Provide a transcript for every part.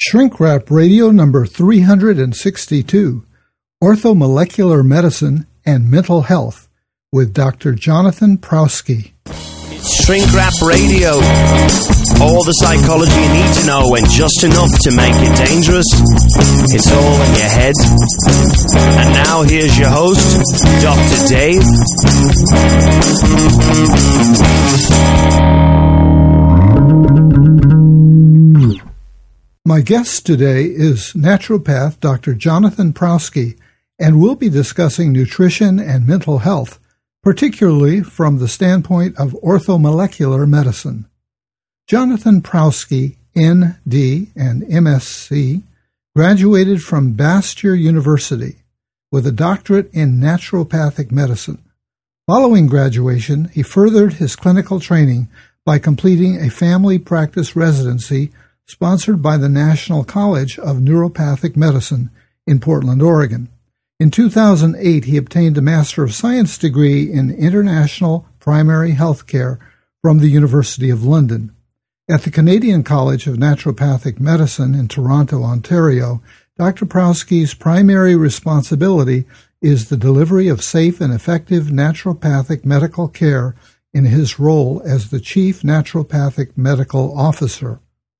Shrink Wrap Radio number 362, Orthomolecular Medicine and Mental Health, with Dr. Jonathan Prowski. It's Shrink Wrap Radio. All the psychology you need to know and just enough to make it dangerous. It's all in your head. And now here's your host, Dr. Dave. My guest today is naturopath Dr. Jonathan Prowski, and we'll be discussing nutrition and mental health, particularly from the standpoint of orthomolecular medicine. Jonathan Prowski, ND and MSc, graduated from Bastyr University with a doctorate in naturopathic medicine. Following graduation, he furthered his clinical training by completing a family practice residency sponsored by the National College of Neuropathic Medicine in Portland, Oregon. In 2008, he obtained a Master of Science degree in International Primary Health Care from the University of London. At the Canadian College of Naturopathic Medicine in Toronto, Ontario, Dr. Prowski's primary responsibility is the delivery of safe and effective naturopathic medical care in his role as the Chief Naturopathic Medical Officer.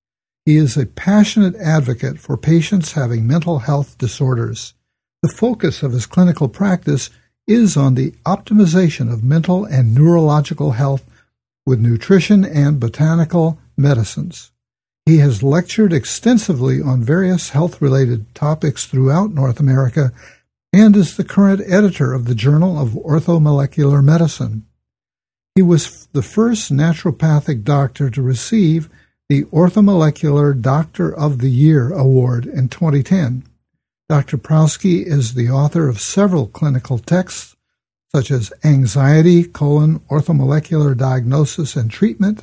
He is a passionate advocate for patients having mental health disorders. The focus of his clinical practice is on the optimization of mental and neurological health with nutrition and botanical medicines. He has lectured extensively on various health-related topics throughout North America and is the current editor of the Journal of Orthomolecular Medicine. He was the first naturopathic doctor to receive the Orthomolecular Doctor of the Year Award in 2010. Dr. Prowski is the author of several clinical texts, such as Anxiety, Orthomolecular Diagnosis and Treatment,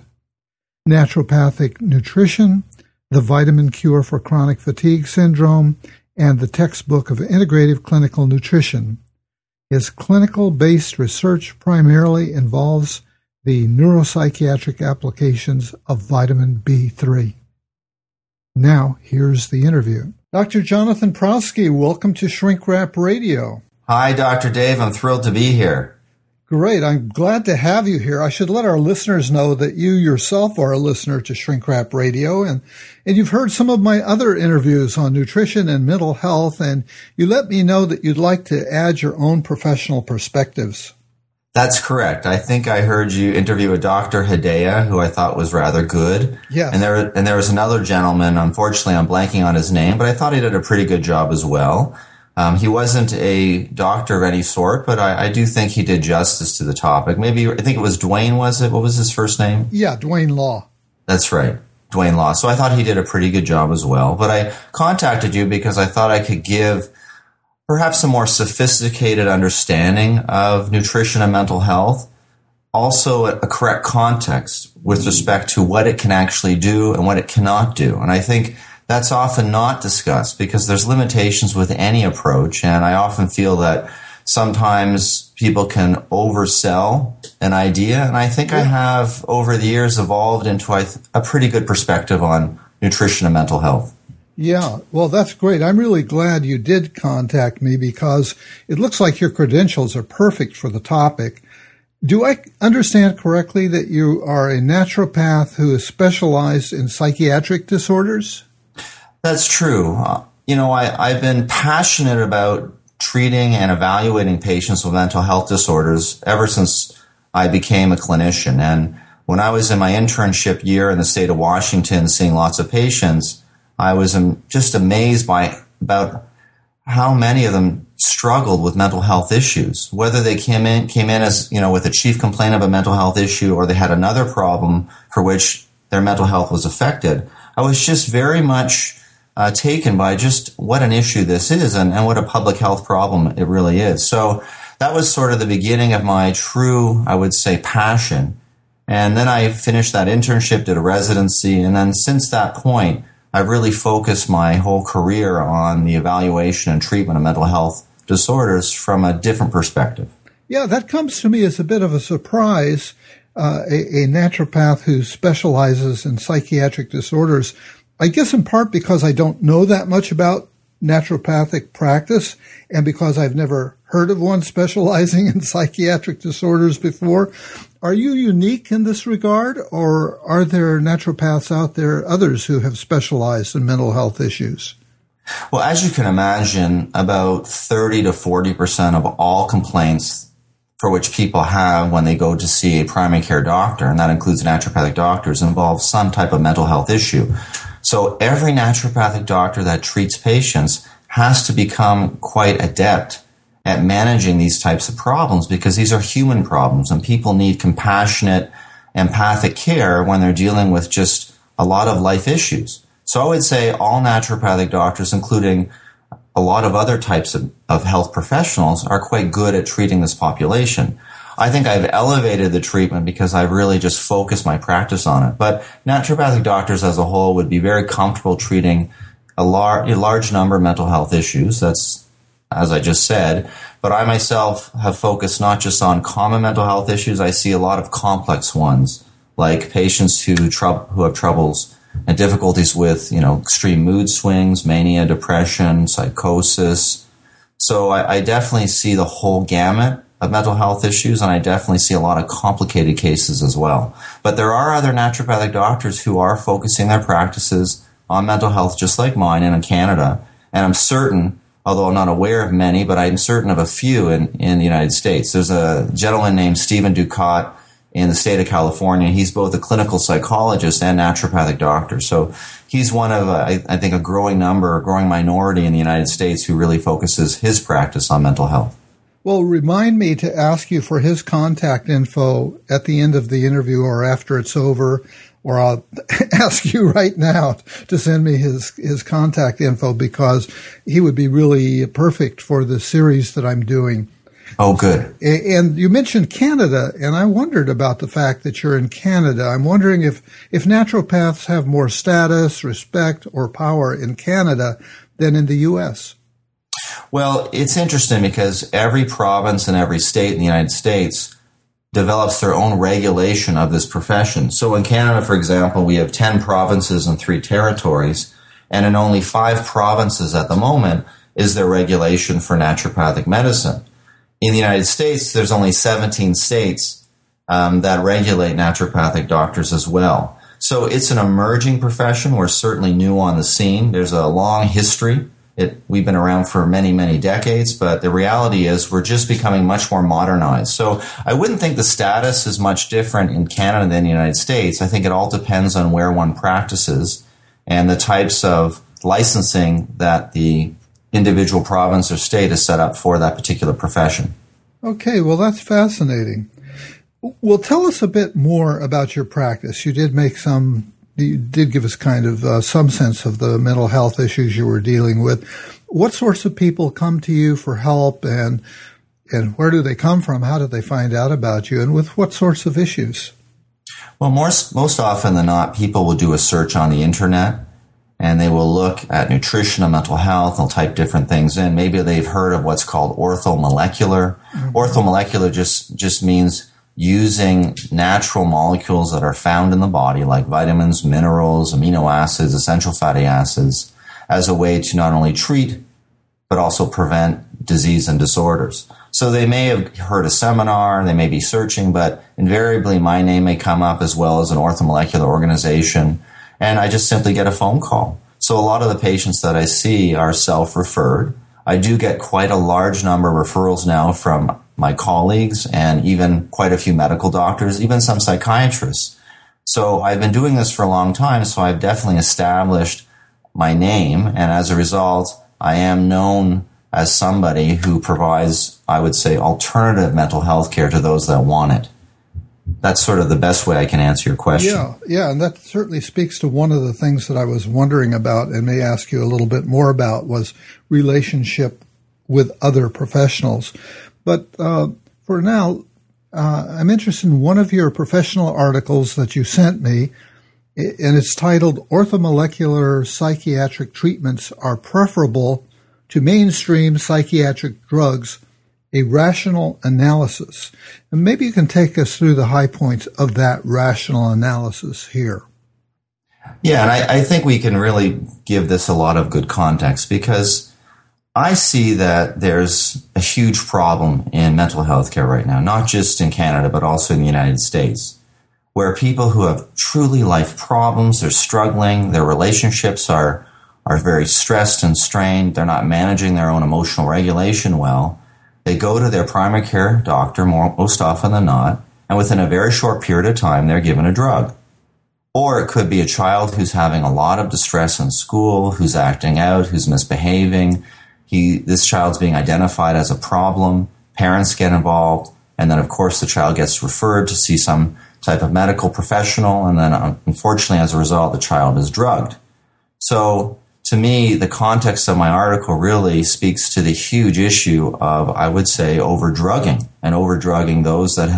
Naturopathic Nutrition, The Vitamin Cure for Chronic Fatigue Syndrome, and the Textbook of Integrative Clinical Nutrition. His clinical-based research primarily involves the neuropsychiatric applications of vitamin B3. Now, here's the interview. Dr. Jonathan Prowski, welcome to Shrink Wrap Radio. Hi, Dr. Dave. I'm thrilled to be here. Great. I'm glad to have you here. I should let our listeners know that you yourself are a listener to Shrink Wrap Radio, and you've heard some of my other interviews on nutrition and mental health, and you let me know that you'd like to add your own professional perspectives. That's correct. I think I heard you interview a Dr. Hedaya, who I thought was rather good. Yeah. And there was another gentleman, unfortunately I'm blanking on his name, but I thought he did a pretty good job as well. He wasn't a doctor of any sort, but I do think he did justice to the topic. I think it was Dwayne, was it? What was his first name? Yeah, Dwayne Law. That's right, Dwayne Law. So I thought he did a pretty good job as well. But I contacted you because I thought I could give perhaps a more sophisticated understanding of nutrition and mental health, also a correct context with respect to what it can actually do and what it cannot do. And I think that's often not discussed because there's limitations with any approach. And I often feel that sometimes people can oversell an idea. And I think I have, over the years, evolved into a pretty good perspective on nutrition and mental health. Yeah, well, that's great. I'm really glad you did contact me because it looks like your credentials are perfect for the topic. Do I understand correctly that you are a naturopath who is specialized in psychiatric disorders? That's true. I've been passionate about treating and evaluating patients with mental health disorders ever since I became a clinician. And when I was in my internship year in the state of Washington seeing lots of patients, I was just amazed about how many of them struggled with mental health issues, whether they came in as, with a chief complaint of a mental health issue or they had another problem for which their mental health was affected. I was just very much taken by just what an issue this is and what a public health problem it really is. So that was sort of the beginning of my true, I would say, passion. And then I finished that internship, did a residency, and then since that point, I've really focused my whole career on the evaluation and treatment of mental health disorders from a different perspective. Yeah, that comes to me as a bit of a surprise. A naturopath who specializes in psychiatric disorders. I guess in part because I don't know that much about naturopathic practice and because I've never heard of one specializing in psychiatric disorders before. Are you unique in this regard, or are there naturopaths out there, others who have specialized in mental health issues? Well, as you can imagine, about 30 to 40% of all complaints for which people have when they go to see a primary care doctor, and that includes naturopathic doctors, involve some type of mental health issue. So every naturopathic doctor that treats patients has to become quite adept at managing these types of problems, because these are human problems and people need compassionate, empathic care when they're dealing with just a lot of life issues. So I would say all naturopathic doctors, including a lot of other types of health professionals, are quite good at treating this population. I think I've elevated the treatment because I've really just focused my practice on it. But naturopathic doctors as a whole would be very comfortable treating a large number of mental health issues. That's, as I just said. But I myself have focused not just on common mental health issues. I see a lot of complex ones, like patients who have troubles and difficulties with, extreme mood swings, mania, depression, psychosis. So I definitely see the whole gamut of mental health issues, and I definitely see a lot of complicated cases as well. But there are other naturopathic doctors who are focusing their practices on mental health, just like mine, and in Canada. And I'm certain, although I'm not aware of many, but I'm certain of a few in the United States. There's a gentleman named Stephen Ducat in the state of California. He's both a clinical psychologist and naturopathic doctor. So he's one of, I think, a growing minority in the United States who really focuses his practice on mental health. Well, remind me to ask you for his contact info at the end of the interview or after it's over, or I'll ask you right now to send me his contact info, because he would be really perfect for the series that I'm doing. Oh, good. And you mentioned Canada, and I wondered about the fact that you're in Canada. I'm wondering if naturopaths have more status, respect, or power in Canada than in the U.S. Well, it's interesting because every province and every state in the United States develops their own regulation of this profession. So in Canada, for example, we have 10 provinces and 3 territories, and in only 5 provinces at the moment is there regulation for naturopathic medicine. In the United States, there's only 17 states that regulate naturopathic doctors as well. So it's an emerging profession. We're certainly new on the scene. There's a long history. We've been around for many, many decades, but the reality is we're just becoming much more modernized. So I wouldn't think the status is much different in Canada than the United States. I think it all depends on where one practices and the types of licensing that the individual province or state is set up for that particular profession. Okay, well, that's fascinating. Well, tell us a bit more about your practice. You did give us kind of some sense of the mental health issues you were dealing with. What sorts of people come to you for help, and where do they come from? How do they find out about you, and with what sorts of issues? Well, most often than not, people will do a search on the internet, and they will look at nutrition and mental health. They'll type different things in. Maybe they've heard of what's called orthomolecular. Mm-hmm. Orthomolecular just means using natural molecules that are found in the body, like vitamins, minerals, amino acids, essential fatty acids, as a way to not only treat, but also prevent disease and disorders. So they may have heard a seminar, they may be searching, but invariably my name may come up as well as an orthomolecular organization, and I just simply get a phone call. So a lot of the patients that I see are self-referred. I do get quite a large number of referrals now from my colleagues and even quite a few medical doctors, even some psychiatrists. So I've been doing this for a long time, so I've definitely established my name, and as a result, I am known as somebody who provides, I would say, alternative mental health care to those that want it. That's sort of the best way I can answer your question. Yeah, and that certainly speaks to one of the things that I was wondering about and may ask you a little bit more about was relationship with other professionals. But for now, I'm interested in one of your professional articles that you sent me, and it's titled Orthomolecular Psychiatric Treatments Are Preferable to Mainstream Psychiatric Drugs, a Rational Analysis. And maybe you can take us through the high points of that rational analysis here. Yeah, and I think we can really give this a lot of good context, because I see that there's a huge problem in mental health care right now, not just in Canada, but also in the United States, where people who have truly life problems, they're struggling, their relationships are very stressed and strained, they're not managing their own emotional regulation well. They go to their primary care doctor most often than not, and within a very short period of time, they're given a drug. Or it could be a child who's having a lot of distress in school, who's acting out, who's misbehaving. This child's being identified as a problem. Parents get involved. And then, of course, the child gets referred to see some type of medical professional. And then, unfortunately, as a result, the child is drugged. So, to me, the context of my article really speaks to the huge issue of, I would say, overdrugging, and overdrugging those that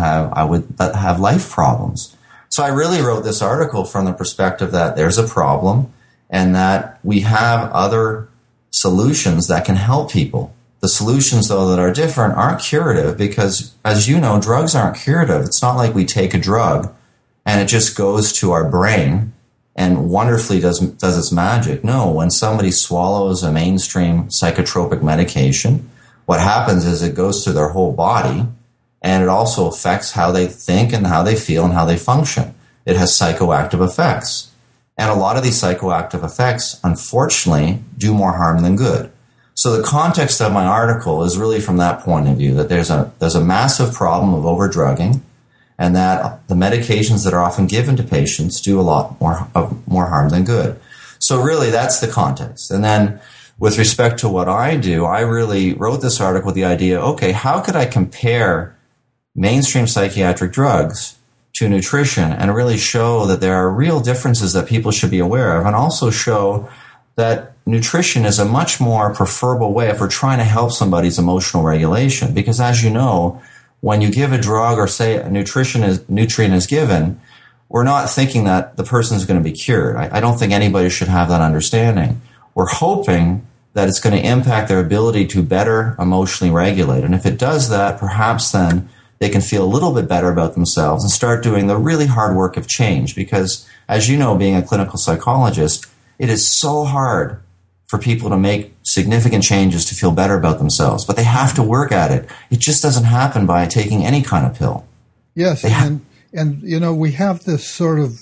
have life problems. So I really wrote this article from the perspective that there's a problem and that we have other solutions that can help people. The solutions, though, that are different aren't curative, because, as you know, drugs aren't curative. It's not like we take a drug and it just goes to our brain and wonderfully does its magic. No, when somebody swallows a mainstream psychotropic medication, what happens is it goes through their whole body, and it also affects how they think and how they feel and how they function. It has psychoactive effects. And a lot of these psychoactive effects, unfortunately, do more harm than good. So the context of my article is really from that point of view, that there's a massive problem of overdrugging, and that the medications that are often given to patients do a lot more harm than good. So really, that's the context. And then with respect to what I do, I really wrote this article with the idea, okay, how could I compare mainstream psychiatric drugs to nutrition and really show that there are real differences that people should be aware of, and also show that nutrition is a much more preferable way if we're trying to help somebody's emotional regulation. Because as you know, when you give a drug or say a nutrient is given, we're not thinking that the person is going to be cured. I don't think anybody should have that understanding. We're hoping that it's going to impact their ability to better emotionally regulate. And if it does that, perhaps then they can feel a little bit better about themselves and start doing the really hard work of change. Because, as you know, being a clinical psychologist, it is so hard for people to make significant changes to feel better about themselves. But they have to work at it. It just doesn't happen by taking any kind of pill. Yes, and you know, we have this sort of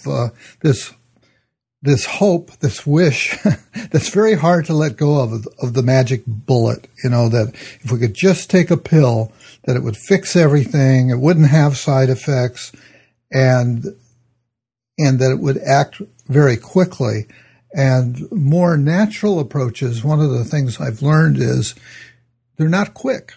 this hope, this wish that's very hard to let go of the magic bullet, you know, that if we could just take a pill, that it would fix everything, it wouldn't have side effects, and that it would act very quickly. And more natural approaches, one of the things I've learned is they're not quick.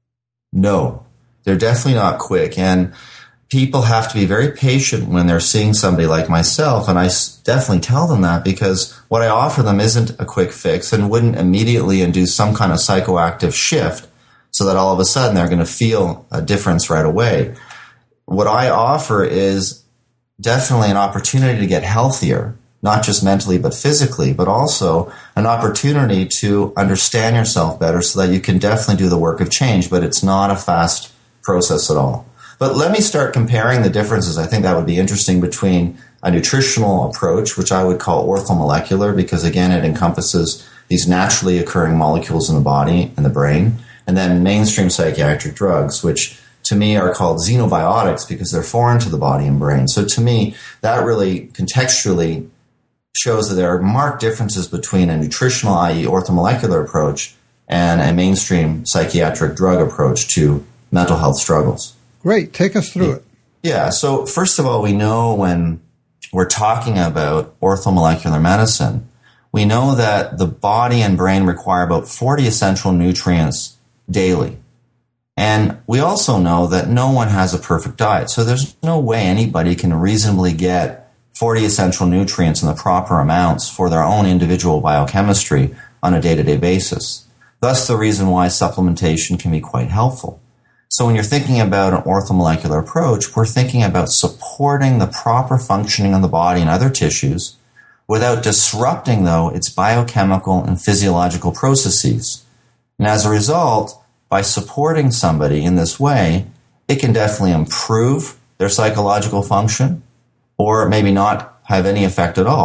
No, they're definitely not quick. And people have to be very patient when they're seeing somebody like myself. And I definitely tell them that, because what I offer them isn't a quick fix and wouldn't immediately induce some kind of psychoactive shift so that all of a sudden they're going to feel a difference right away. What I offer is definitely an opportunity to get healthier, not just mentally but physically, but also an opportunity to understand yourself better so that you can definitely do the work of change. But it's not a fast process at all. But let me start comparing the differences. I think that would be interesting between a nutritional approach, which I would call orthomolecular, because again, it encompasses these naturally occurring molecules in the body and the brain, and then mainstream psychiatric drugs, which to me are called xenobiotics because they're foreign to the body and brain. So to me, that really contextually shows that there are marked differences between a nutritional, i.e. orthomolecular approach, and a mainstream psychiatric drug approach to mental health struggles. Great. Take us through it. Yeah. So first of all, we know when we're talking about orthomolecular medicine, we know that the body and brain require about 40 essential nutrients daily. And we also know that no one has a perfect diet. So there's no way anybody can reasonably get 40 essential nutrients in the proper amounts for their own individual biochemistry on a day-to-day basis. Thus the reason why supplementation can be quite helpful. So when you're thinking about an orthomolecular approach, we're thinking about supporting the proper functioning of the body and other tissues without disrupting, though, its biochemical and physiological processes. And as a result, by supporting somebody in this way, it can definitely improve their psychological function, or maybe not have any effect at all.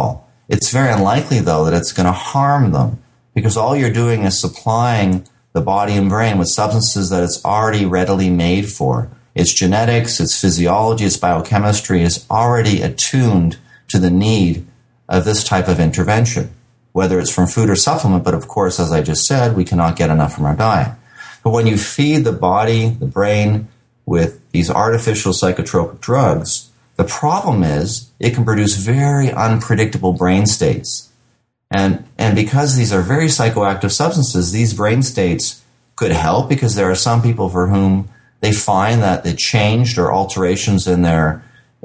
It's very unlikely, though, that it's going to harm them, because all you're doing is supplying the body and brain with substances that it's already readily made for. Its genetics, its physiology, its biochemistry is already attuned to the need of this type of intervention, whether it's from food or supplement. But of course, as I just said, we cannot get enough from our diet. But when you feed the body, the brain, with these artificial psychotropic drugs, the problem is it can produce very unpredictable brain states. And because these are very psychoactive substances, these brain states could help, because there are some people for whom they find that the changed or alterations in their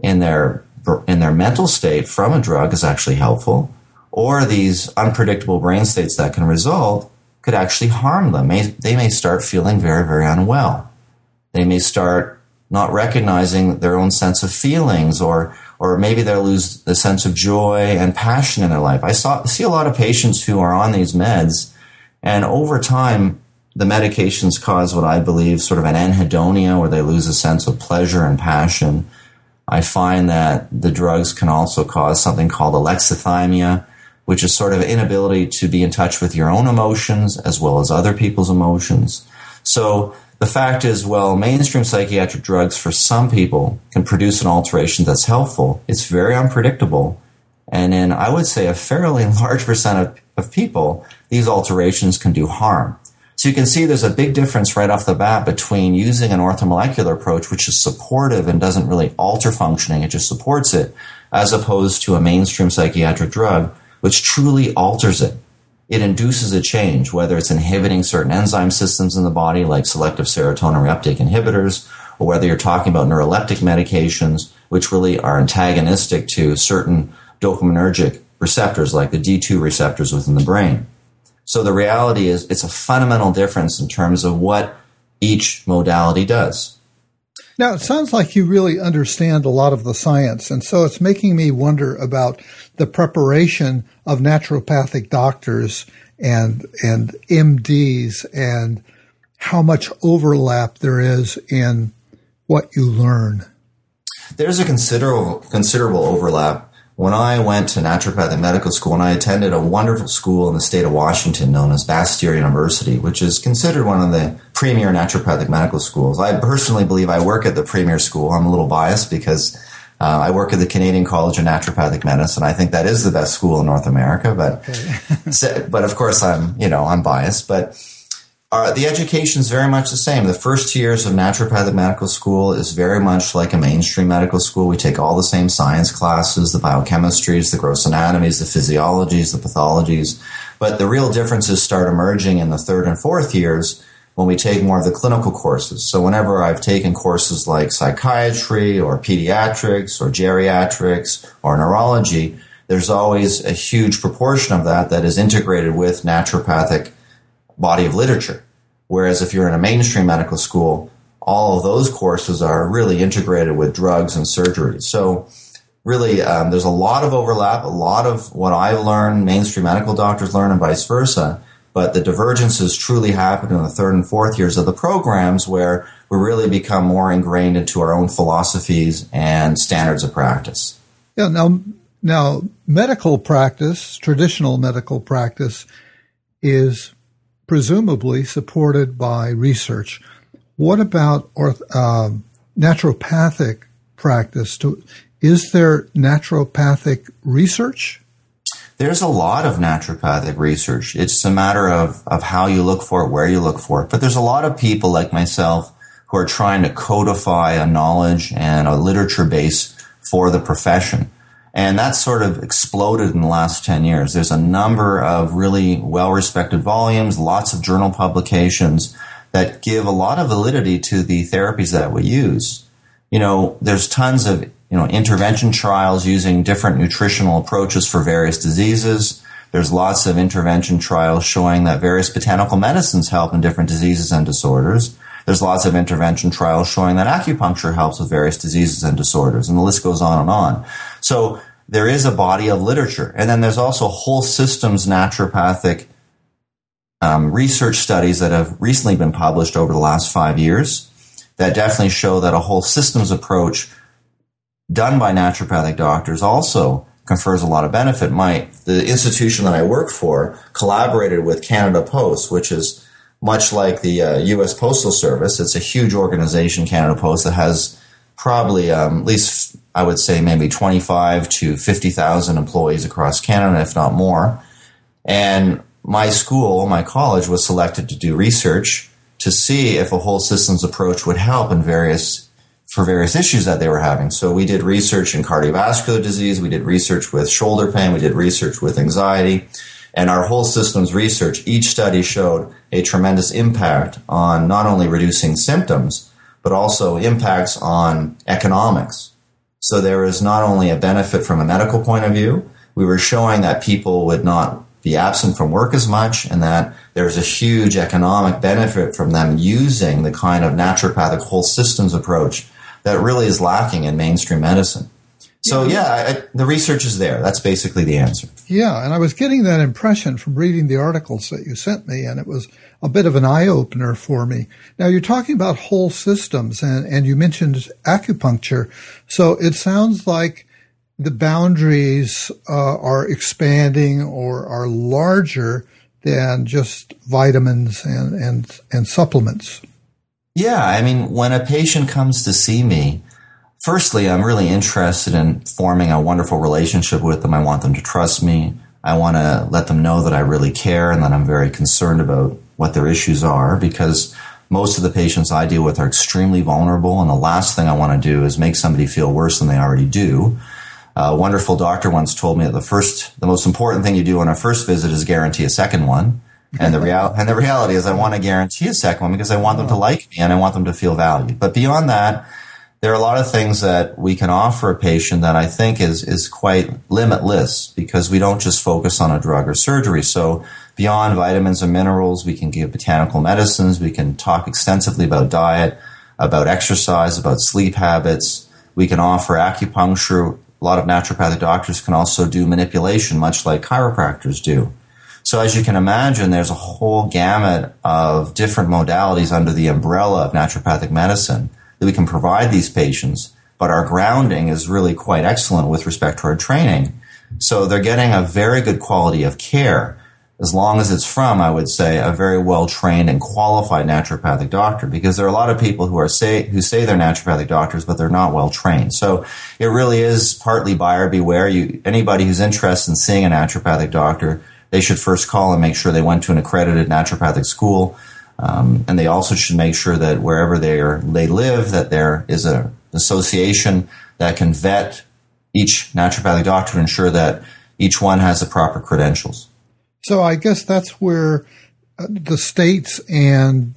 mental state from a drug is actually helpful, or these unpredictable brain states that can result could actually harm them. They may start feeling very, very unwell. They may start not recognizing their own sense of feelings, or maybe they'll lose the sense of joy and passion in their life. I see a lot of patients who are on these meds, and over time, the medications cause what I believe sort of an anhedonia, where they lose a sense of pleasure and passion. I find that the drugs can also cause something called alexithymia, which is sort of inability to be in touch with your own emotions as well as other people's emotions. So the fact is, well, mainstream psychiatric drugs for some people can produce an alteration that's helpful. It's very unpredictable. And in, I would say, a fairly large percent of people, these alterations can do harm. So you can see there's a big difference right off the bat between using an orthomolecular approach, which is supportive and doesn't really alter functioning, it just supports it, as opposed to a mainstream psychiatric drug, which truly alters it. It induces a change, whether it's inhibiting certain enzyme systems in the body, like selective serotonin reuptake inhibitors, or whether you're talking about neuroleptic medications, which really are antagonistic to certain dopaminergic receptors, like the D2 receptors within the brain. So the reality is it's a fundamental difference in terms of what each modality does. Now, it sounds like you really understand a lot of the science, and so it's making me wonder about the preparation of naturopathic doctors and MDs, and how much overlap there is in what you learn. There's a considerable overlap. When I went to naturopathic medical school, and I attended a wonderful school in the state of Washington known as Bastyr University, which is considered one of the premier naturopathic medical schools. I personally believe I work at the premier school. I'm a little biased because I work at the Canadian College of Naturopathic Medicine. I think that is the best school in North America, but of course I'm biased. But the education is very much the same. The first 2 years of naturopathic medical school is very much like a mainstream medical school. We take all the same science classes, the biochemistries, the gross anatomies, the physiologies, the pathologies. But the real differences start emerging in the third and fourth years when we take more of the clinical courses. So whenever I've taken courses like psychiatry or pediatrics or geriatrics or neurology, there's always a huge proportion of that is integrated with naturopathic body of literature. Whereas if you're in a mainstream medical school, all of those courses are really integrated with drugs and surgery. So really, there's a lot of overlap, a lot of what I learn, mainstream medical doctors learn, and vice versa. But the divergences truly happen in the third and fourth years of the programs, where we really become more ingrained into our own philosophies and standards of practice. Yeah. Now medical practice, traditional medical practice, is presumably supported by research. What about naturopathic practice? Is there naturopathic research? There's a lot of naturopathic research. It's a matter of how you look for it, where you look for it. But there's a lot of people like myself who are trying to codify a knowledge and a literature base for the profession. And that's sort of exploded in the last 10 years. There's a number of really well-respected volumes, lots of journal publications that give a lot of validity to the therapies that we use. There's tons of, intervention trials using different nutritional approaches for various diseases. There's lots of intervention trials showing that various botanical medicines help in different diseases and disorders. There's lots of intervention trials showing that acupuncture helps with various diseases and disorders, and the list goes on and on. So there is a body of literature. And then there's also whole systems naturopathic research studies that have recently been published over the last 5 years that definitely show that a whole systems approach done by naturopathic doctors also confers a lot of benefit. The institution that I work for collaborated with Canada Post, which is much like the U.S. Postal Service. It's a huge organization, Canada Post, that has probably at least, I would say, maybe 25 to 50,000 employees across Canada, if not more. And my college was selected to do research to see if a whole systems approach would help for various issues that they were having. So we did research in cardiovascular disease, we did research with shoulder pain, we did research with anxiety, and our whole systems research, each study showed a tremendous impact on not only reducing symptoms, but also impacts on economics. So there is not only a benefit from a medical point of view, we were showing that people would not be absent from work as much, and that there's a huge economic benefit from them using the kind of naturopathic whole systems approach that really is lacking in mainstream medicine. So the research is there. That's basically the answer. Yeah, and I was getting that impression from reading the articles that you sent me, and it was a bit of an eye-opener for me. Now, you're talking about whole systems, and you mentioned acupuncture, so it sounds like the boundaries are expanding or are larger than just vitamins and supplements. Yeah, I mean, when a patient comes to see me, firstly, I'm really interested in forming a wonderful relationship with them. I want them to trust me. I want to let them know that I really care and that I'm very concerned about what their issues are, because most of the patients I deal with are extremely vulnerable, and the last thing I want to do is make somebody feel worse than they already do. A wonderful doctor once told me that the most important thing you do on a first visit is guarantee a second one. And the reality is I want to guarantee a second one because I want them to like me and I want them to feel valued. But beyond that, there are a lot of things that we can offer a patient that I think is quite limitless, because we don't just focus on a drug or surgery. So beyond vitamins and minerals, we can give botanical medicines. We can talk extensively about diet, about exercise, about sleep habits. We can offer acupuncture. A lot of naturopathic doctors can also do manipulation, much like chiropractors do. So as you can imagine, there's a whole gamut of different modalities under the umbrella of naturopathic medicine that we can provide these patients, but our grounding is really quite excellent with respect to our training. So they're getting a very good quality of care, as long as it's from, I would say, a very well-trained and qualified naturopathic doctor, because there are a lot of people who say they're naturopathic doctors, but they're not well-trained. So it really is partly buyer beware. Anybody who's interested in seeing a naturopathic doctor, they should first call and make sure they went to an accredited naturopathic school. And they also should make sure that wherever they live, that there is an association that can vet each naturopathic doctor to ensure that each one has the proper credentials. So I guess that's where the states and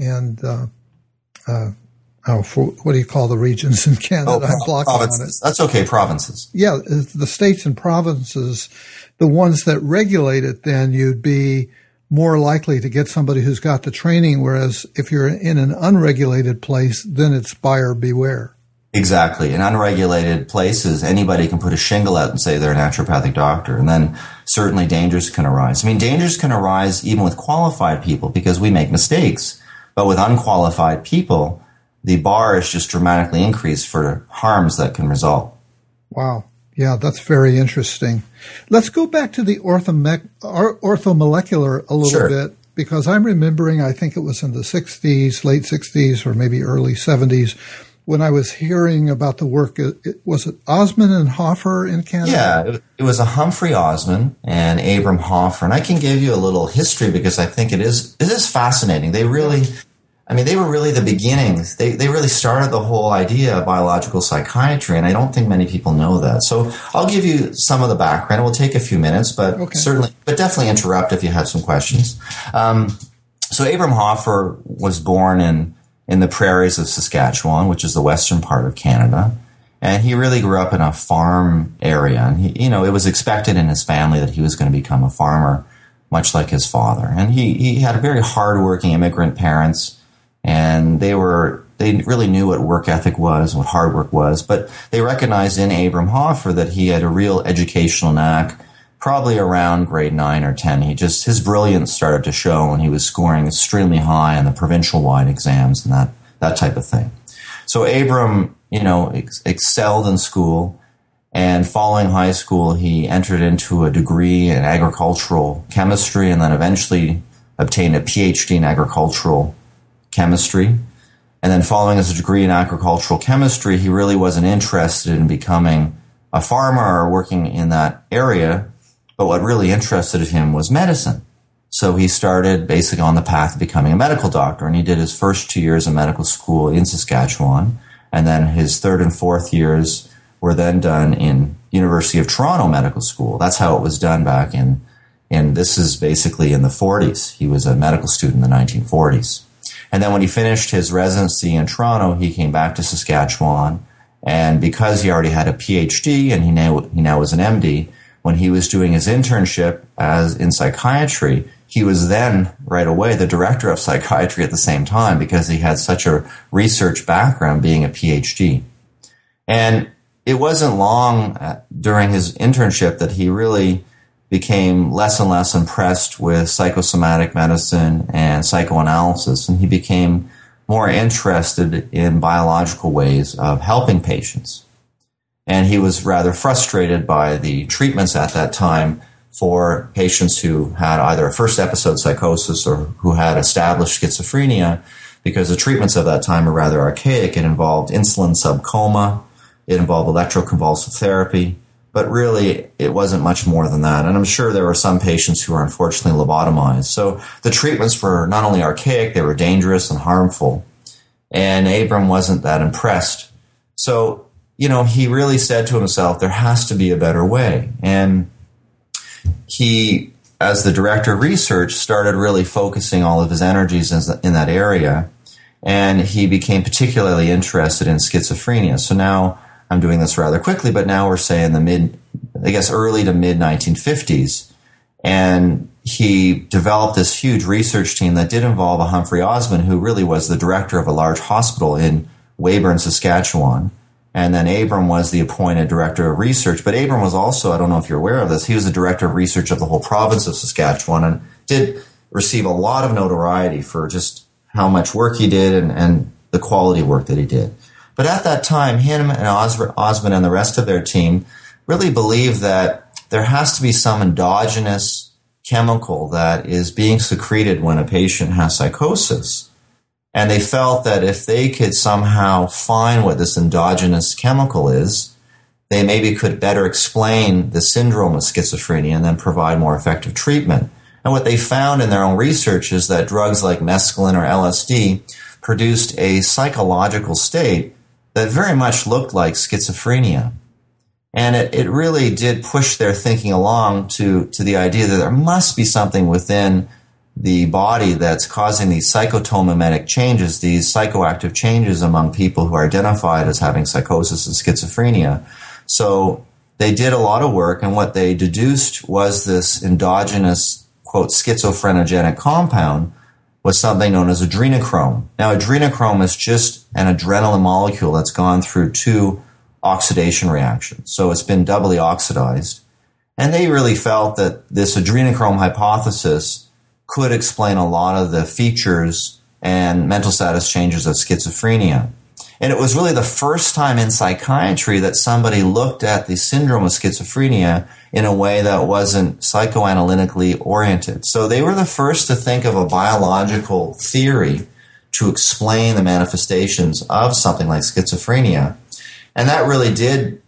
what do you call the regions in Canada? I'm blocking provinces. on it. That's okay, provinces. Yeah, the states and provinces, the ones that regulate it, then you'd be more likely to get somebody who's got the training, whereas if you're in an unregulated place, then it's buyer beware. Exactly. In unregulated places, anybody can put a shingle out and say they're a naturopathic doctor, and then certainly dangers can arise. I mean, dangers can arise even with qualified people because we make mistakes, but with unqualified people, the bar is just dramatically increased for harms that can result. Wow. Yeah, that's very interesting. Let's go back to the orthomolecular a little bit, because I'm remembering, I think it was in the 60s, late 60s, or maybe early 70s, when I was hearing about the work. Was it Osman and Hoffer in Canada? Yeah, it was a Humphrey Osman and Abram Hoffer. And I can give you a little history because I think it is fascinating. They were really the beginnings. They really started the whole idea of biological psychiatry, and I don't think many people know that. So I'll give you some of the background. It will take a few minutes, but definitely interrupt if you have some questions. So Abram Hoffer was born in the prairies of Saskatchewan, which is the western part of Canada. And he really grew up in a farm area. And it was expected in his family that he was going to become a farmer, much like his father. And he had a very hardworking immigrant parents. And they really knew what work ethic was, what hard work was, but they recognized in Abram Hoffer that he had a real educational knack. Probably around grade 9 or 10, his brilliance started to show, and he was scoring extremely high on the provincial-wide exams and that type of thing. So Abram, excelled in school, And following high school, he entered into a degree in agricultural chemistry and then eventually obtained a PhD in agricultural chemistry. And then following his degree in agricultural chemistry, he really wasn't interested in becoming a farmer or working in that area. But what really interested him was medicine. So he started basically on the path of becoming a medical doctor. And he did his first 2 years of medical school in Saskatchewan. And then his third and fourth years were then done in University of Toronto Medical School. That's how it was done back in this is basically in the 40s. He was a medical student in the 1940s. And then when he finished his residency in Toronto, he came back to Saskatchewan. And because he already had a PhD and he now was an MD, when he was doing his internship in psychiatry, he was then right away the director of psychiatry at the same time because he had such a research background being a PhD. And it wasn't long during his internship that he really became less and less impressed with psychosomatic medicine and psychoanalysis, and he became more interested in biological ways of helping patients. And he was rather frustrated by the treatments at that time for patients who had either a first episode psychosis or who had established schizophrenia, because the treatments of that time were rather archaic. It involved insulin subcoma, it involved electroconvulsive therapy, but really it wasn't much more than that. And I'm sure there were some patients who were unfortunately lobotomized. So the treatments were not only archaic, they were dangerous and harmful. And Abram wasn't that impressed. So, he really said to himself, there has to be a better way. And he, as the director of research, started really focusing all of his energies in that area. And he became particularly interested in schizophrenia. So now, I'm doing this rather quickly, but now we're saying early to mid 1950s. And he developed this huge research team that did involve a Humphrey Osmond, who really was the director of a large hospital in Weyburn, Saskatchewan. And then Abram was the appointed director of research. But Abram was also, I don't know if you're aware of this, he was the director of research of the whole province of Saskatchewan and did receive a lot of notoriety for just how much work he did and the quality work that he did. But at that time, him and Osmond and the rest of their team really believed that there has to be some endogenous chemical that is being secreted when a patient has psychosis. And they felt that if they could somehow find what this endogenous chemical is, they maybe could better explain the syndrome of schizophrenia and then provide more effective treatment. And what they found in their own research is that drugs like mescaline or LSD produced a psychological state that very much looked like schizophrenia. And it really did push their thinking along to the idea that there must be something within the body that's causing these psychotomimetic changes, these psychoactive changes among people who are identified as having psychosis and schizophrenia. So they did a lot of work, and what they deduced was this endogenous, quote, schizophrenic compound was something known as adrenochrome. Now, adrenochrome is just an adrenaline molecule that's gone through 2 oxidation reactions. So it's been doubly oxidized. And they really felt that this adrenochrome hypothesis could explain a lot of the features and mental status changes of schizophrenia. And it was really the first time in psychiatry that somebody looked at the syndrome of schizophrenia in a way that wasn't psychoanalytically oriented. So they were the first to think of a biological theory to explain the manifestations of something like schizophrenia. And that really did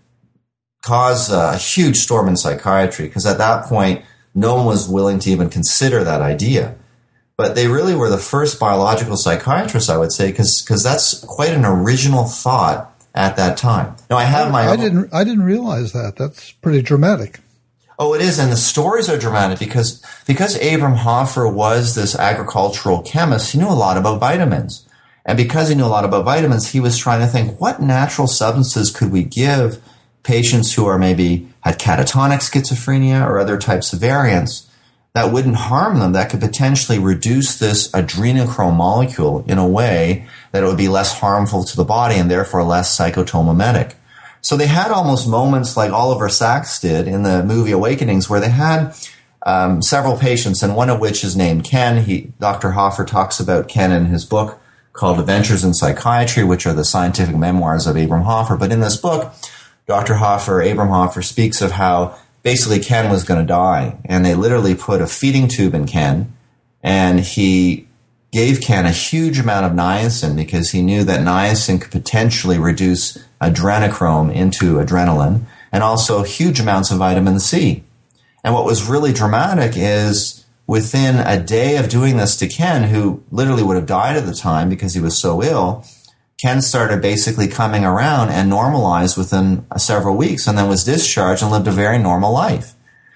cause a huge storm in psychiatry, because at that point, no one was willing to even consider that idea. But they really were the first biological psychiatrists, I would say, because that's quite an original thought at that time. Now, I have my own. I didn't realize that. That's pretty dramatic. Oh, it is, and the stories are dramatic because Abram Hoffer was this agricultural chemist. He knew a lot about vitamins. And because he knew a lot about vitamins, he was trying to think, what natural substances could we give patients who are maybe had catatonic schizophrenia or other types of variants that wouldn't harm them, that could potentially reduce this adrenochrome molecule in a way that it would be less harmful to the body and therefore less psychotomimetic. So they had almost moments like Oliver Sacks did in the movie Awakenings, where they had several patients, and one of which is named Ken. Dr. Hoffer talks about Ken in his book called Adventures in Psychiatry, which are the scientific memoirs of Abram Hoffer. But in this book, Dr. Hoffer, Abram Hoffer, speaks of how basically Ken was going to die, and they literally put a feeding tube in Ken, and he gave Ken a huge amount of niacin because he knew that niacin could potentially reduce adrenochrome into adrenaline, and also huge amounts of vitamin C. And what was really dramatic is within a day of doing this to Ken, who literally would have died at the time because he was so ill, Ken started basically coming around and normalized within several weeks, and then was discharged and lived a very normal life.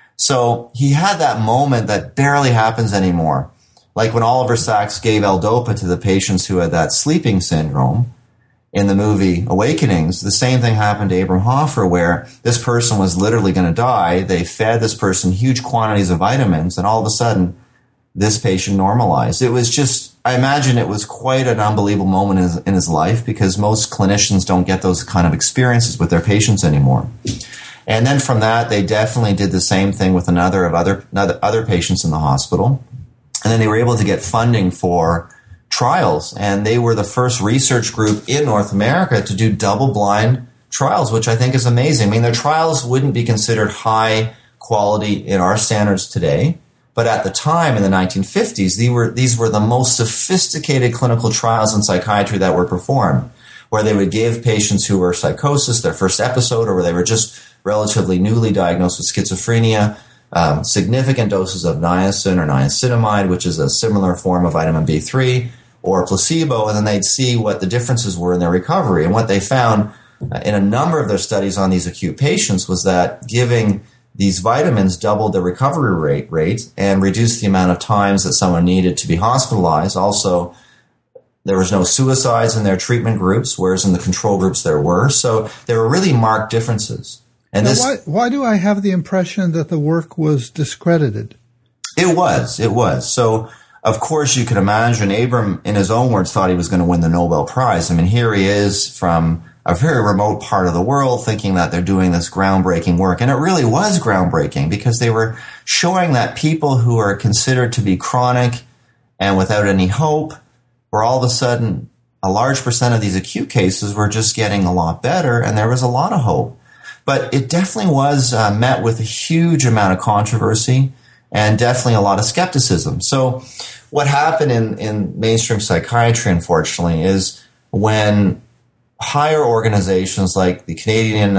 So he had that moment that barely happens anymore. Like when Oliver Sacks gave L-Dopa to the patients who had that sleeping syndrome in the movie Awakenings, the same thing happened to Abram Hoffer, where this person was literally going to die. They fed this person huge quantities of vitamins, and all of a sudden, this patient normalized. It was just, I imagine it was quite an unbelievable moment in his life, because most clinicians don't get those kind of experiences with their patients anymore. And then from that, they definitely did the same thing with another of other patients in the hospital. And then they were able to get funding for trials, and they were the first research group in North America to do double-blind trials, which I think is amazing. I mean, their trials wouldn't be considered high quality in our standards today, but at the time in the 1950s, these were the most sophisticated clinical trials in psychiatry that were performed, where they would give patients who were psychosis their first episode, or where they were just relatively newly diagnosed with schizophrenia, significant doses of niacin or niacinamide, which is a similar form of vitamin B3, or placebo, and then they'd see what the differences were in their recovery. And what they found in a number of their studies on these acute patients was that giving these vitamins doubled the recovery rate and reduced the amount of times that someone needed to be hospitalized. Also, there was no suicides in their treatment groups, whereas in the control groups there were. So there were really marked differences. And why do I have the impression that the work was discredited? It was. So, of course, you can imagine Abram, in his own words, thought he was going to win the Nobel Prize. I mean, here he is from a very remote part of the world thinking that they're doing this groundbreaking work. And it really was groundbreaking, because they were showing that people who are considered to be chronic and without any hope were all of a sudden, a large percent of these acute cases were just getting a lot better, and there was a lot of hope. But it definitely was met with a huge amount of controversy and definitely a lot of skepticism. So what happened in mainstream psychiatry, unfortunately, is when higher organizations like the Canadian,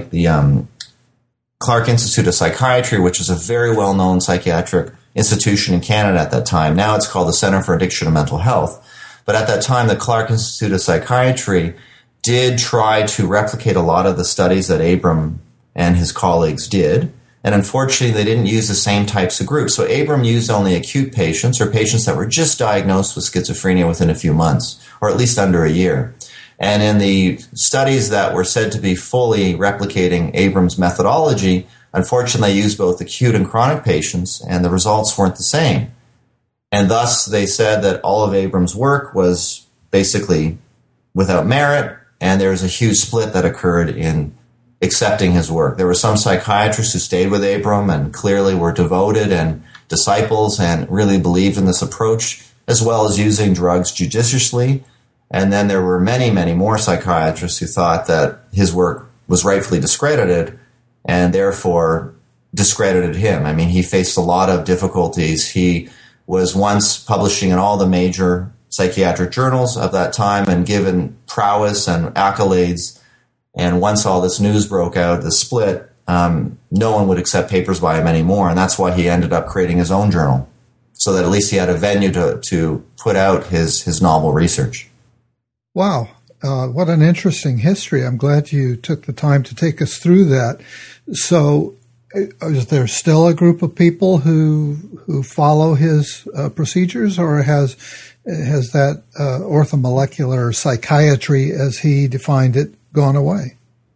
Clark Institute of Psychiatry, which is a very well-known psychiatric institution in Canada at that time. Now it's called the Center for Addiction and Mental Health. But at that time, the Clark Institute of Psychiatry did try to replicate a lot of the studies that Abram and his colleagues did. And unfortunately, they didn't use the same types of groups. So Abram used only acute patients, or patients that were just diagnosed with schizophrenia within a few months, or at least under a year. And in the studies that were said to be fully replicating Abram's methodology, unfortunately, they used both acute and chronic patients, and the results weren't the same. And thus, they said that all of Abram's work was basically without merit, and there was a huge split that occurred in accepting his work. There were some psychiatrists who stayed with Abram and clearly were devoted and disciples and really believed in this approach, as well as using drugs judiciously. And then there were many, many more psychiatrists who thought that his work was rightfully discredited and therefore discredited him. I mean, he faced a lot of difficulties. He was once publishing in all the major psychiatric journals of that time and given prowess and accolades. And once all this news broke out, the split, no one would accept papers by him anymore. And that's why he ended up creating his own journal, so that at least he had a venue to put out his novel research. Wow. What an interesting history. I'm glad you took the time to take us through that. So is there still a group of people who follow his procedures, or has that orthomolecular psychiatry, as he defined it, gone away?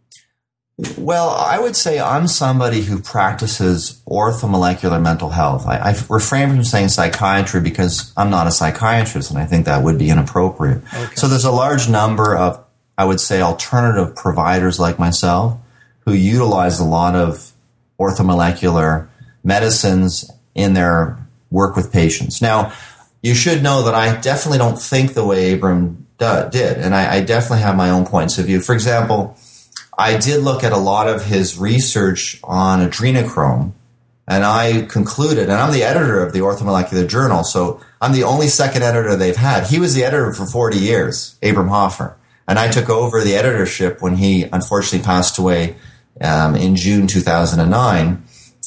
Well, I would say I'm somebody who practices orthomolecular mental health. I refrain from saying psychiatry because I'm not a psychiatrist, and I think that would be inappropriate. Okay. So there's a large number of, I would say, alternative providers like myself who utilize a lot of orthomolecular medicines in their work with patients. Now, you should know that I definitely don't think the way Abram did, and I definitely have my own points of view. For example, I did look at a lot of his research on adrenochrome, and I concluded, and I'm the editor of the Orthomolecular Journal, so I'm the only second editor they've had. He was the editor for 40 years, Abram Hoffer, and I took over the editorship when he unfortunately passed away in June 2009.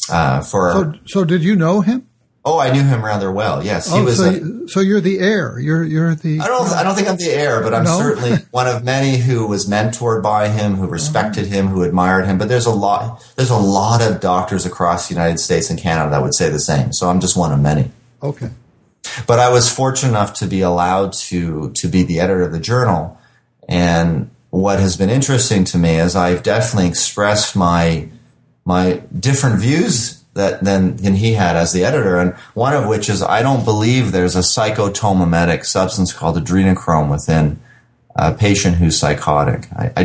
So did you know him? Oh, I knew him rather well. Yes, he was. So you're the heir. You're the. I don't think I'm the heir, but I'm certainly one of many who was mentored by him, who respected him, who admired him. But there's a lot of doctors across the United States and Canada that would say the same. So I'm just one of many. Okay. But I was fortunate enough to be allowed to be the editor of the journal, and what has been interesting to me is I've definitely expressed my different views than he had as the editor, and one of which is I don't believe there's a psychotomimetic substance called adrenochrome within a patient who's psychotic.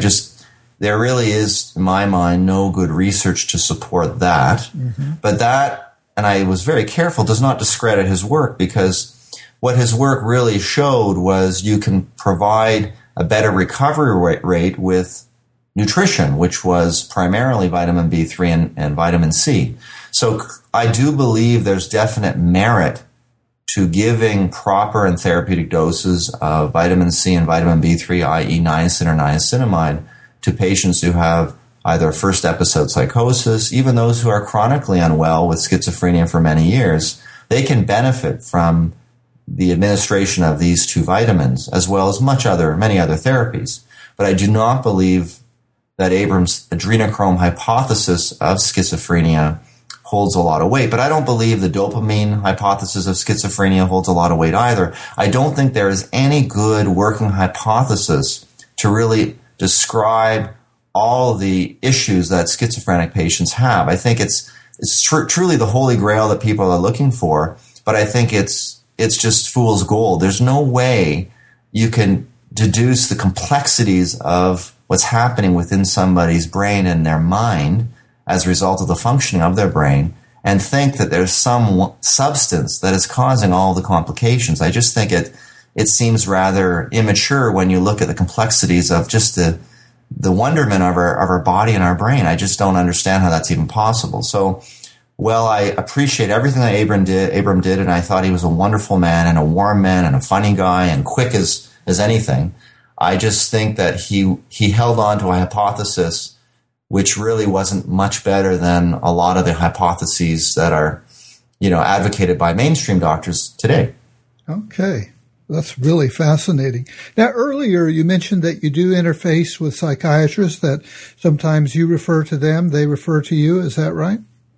There really is, in my mind, no good research to support that. Mm-hmm. But that, and I was very careful, does not discredit his work, because what his work really showed was you can provide a better recovery rate with nutrition, which was primarily vitamin B3 and vitamin C. So I do believe there's definite merit to giving proper and therapeutic doses of vitamin C and vitamin B3, i.e. niacin or niacinamide, to patients who have either first episode psychosis, even those who are chronically unwell with schizophrenia for many years. They can benefit from the administration of these two vitamins, as well as many other therapies. But I do not believe that Abram's adrenochrome hypothesis of schizophrenia holds a lot of weight. But I don't believe the dopamine hypothesis of schizophrenia holds a lot of weight either. I don't think there is any good working hypothesis to really describe all the issues that schizophrenic patients have. I think it's truly the holy grail that people are looking for, but I think it's just fool's gold. There's no way you can deduce the complexities of what's happening within somebody's brain and their mind as a result of the functioning of their brain and think that there's some substance that is causing all the complications. I just think it seems rather immature when you look at the complexities of just the wonderment of our body and our brain. I just don't understand how that's even possible. So, well, I appreciate everything that Abram did, and I thought he was a wonderful man and a warm man and a funny guy and quick as anything. I just think that he held on to a hypothesis which really wasn't much better than a lot of the hypotheses that are, advocated by mainstream doctors today. Okay. That's really fascinating. Now, earlier you mentioned that you do interface with psychiatrists, that sometimes you refer to them, they refer to you. Is that right?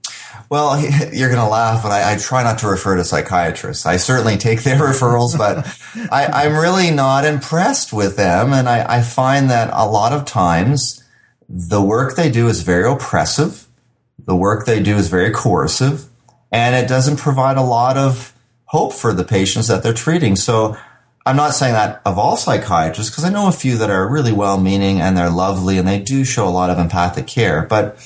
Well, you're going to laugh, but I try not to refer to psychiatrists. I certainly take their referrals, but I'm really not impressed with them. And I find that a lot of times the work they do is very oppressive. The work they do is very coercive, and it doesn't provide a lot of hope for the patients that they're treating. So I'm not saying that of all psychiatrists, because I know a few that are really well-meaning and they're lovely and they do show a lot of empathic care. But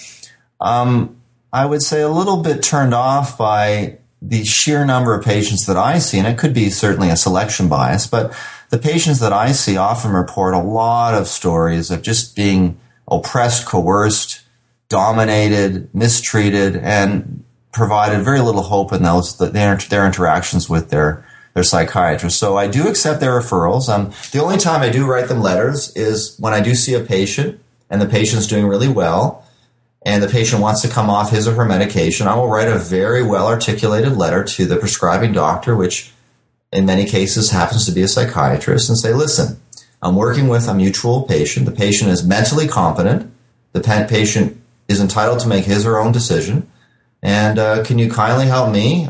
I would say a little bit turned off by the sheer number of patients that I see, and it could be certainly a selection bias, but the patients that I see often report a lot of stories of just being oppressed, coerced, dominated, mistreated, and provided very little hope in their interactions with their psychiatrist. So I do accept their referrals. The only time I do write them letters is when I do see a patient and the patient's doing really well and the patient wants to come off his or her medication. I will write a very well-articulated letter to the prescribing doctor, which in many cases happens to be a psychiatrist, and say, listen, I'm working with a mutual patient. The patient is mentally competent. The patient is entitled to make his or her own decision. And can you kindly help me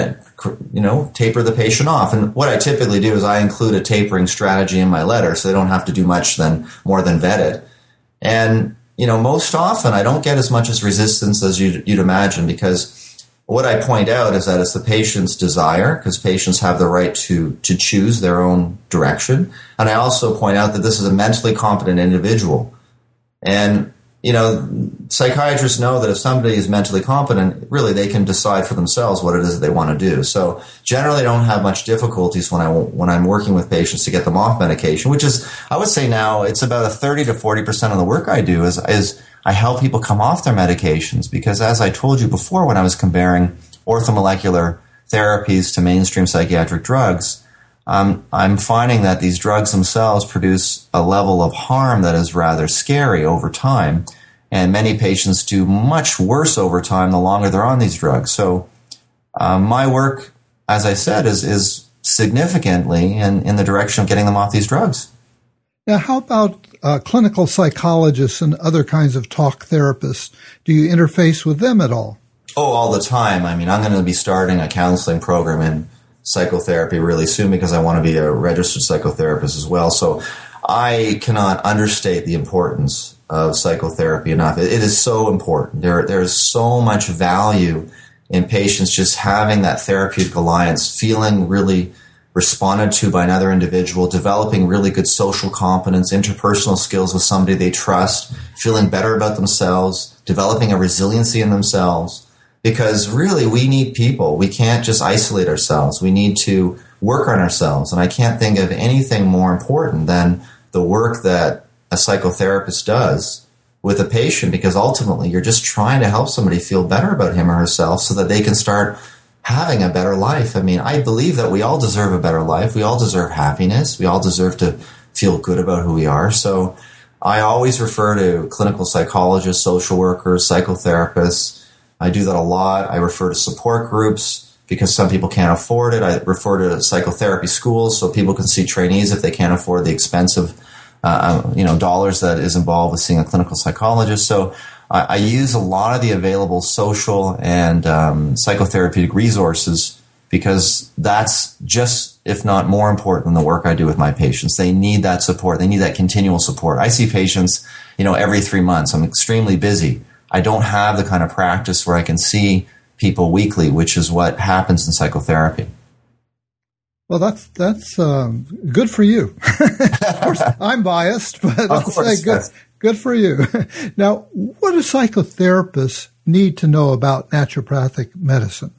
taper the patient off? And what I typically do is I include a tapering strategy in my letter, so they don't have to do much more than vet it. And most often I don't get as much as resistance as you'd imagine, because what I point out is that it's the patient's desire, because patients have the right to choose their own direction. And I also point out that this is a mentally competent individual. And psychiatrists know that if somebody is mentally competent, really they can decide for themselves what it is that they want to do. So generally I don't have much difficulties when I'm working with patients to get them off medication, which is, I would say now it's about a 30 to 40% of the work I do is I help people come off their medications, because as I told you before, when I was comparing orthomolecular therapies to mainstream psychiatric drugs, I'm finding that these drugs themselves produce a level of harm that is rather scary over time. And many patients do much worse over time the longer they're on these drugs. So my work, as I said, is significantly in the direction of getting them off these drugs. Now, how about clinical psychologists and other kinds of talk therapists? Do you interface with them at all? Oh, all the time. I mean, I'm going to be starting a counseling program in psychotherapy really soon because I want to be a registered psychotherapist as well. So I cannot understate the importance of psychotherapy enough. It is so important. There is so much value in patients just having that therapeutic alliance, feeling really responded to by another individual, developing really good social competence, interpersonal skills with somebody they trust, feeling better about themselves, developing a resiliency in themselves. Because really, we need people. We can't just isolate ourselves. We need to work on ourselves. And I can't think of anything more important than the work that a psychotherapist does with a patient, because ultimately you're just trying to help somebody feel better about him or herself so that they can start having a better life. I mean, I believe that we all deserve a better life. We all deserve happiness. We all deserve to feel good about who we are. So I always refer to clinical psychologists, social workers, psychotherapists. I do that a lot. I refer to support groups because some people can't afford it. I refer to psychotherapy schools so people can see trainees if they can't afford the expensive dollars that is involved with seeing a clinical psychologist. So I use a lot of the available social and psychotherapeutic resources because that's just, if not more important than the work I do with my patients. They need that support. They need that continual support. I see patients, every 3 months. I'm extremely busy. I don't have the kind of practice where I can see people weekly, which is what happens in psychotherapy. Well, that's good for you. Of course, I'm biased, but I'll say good for you. Now, what do psychotherapists need to know about naturopathic medicine?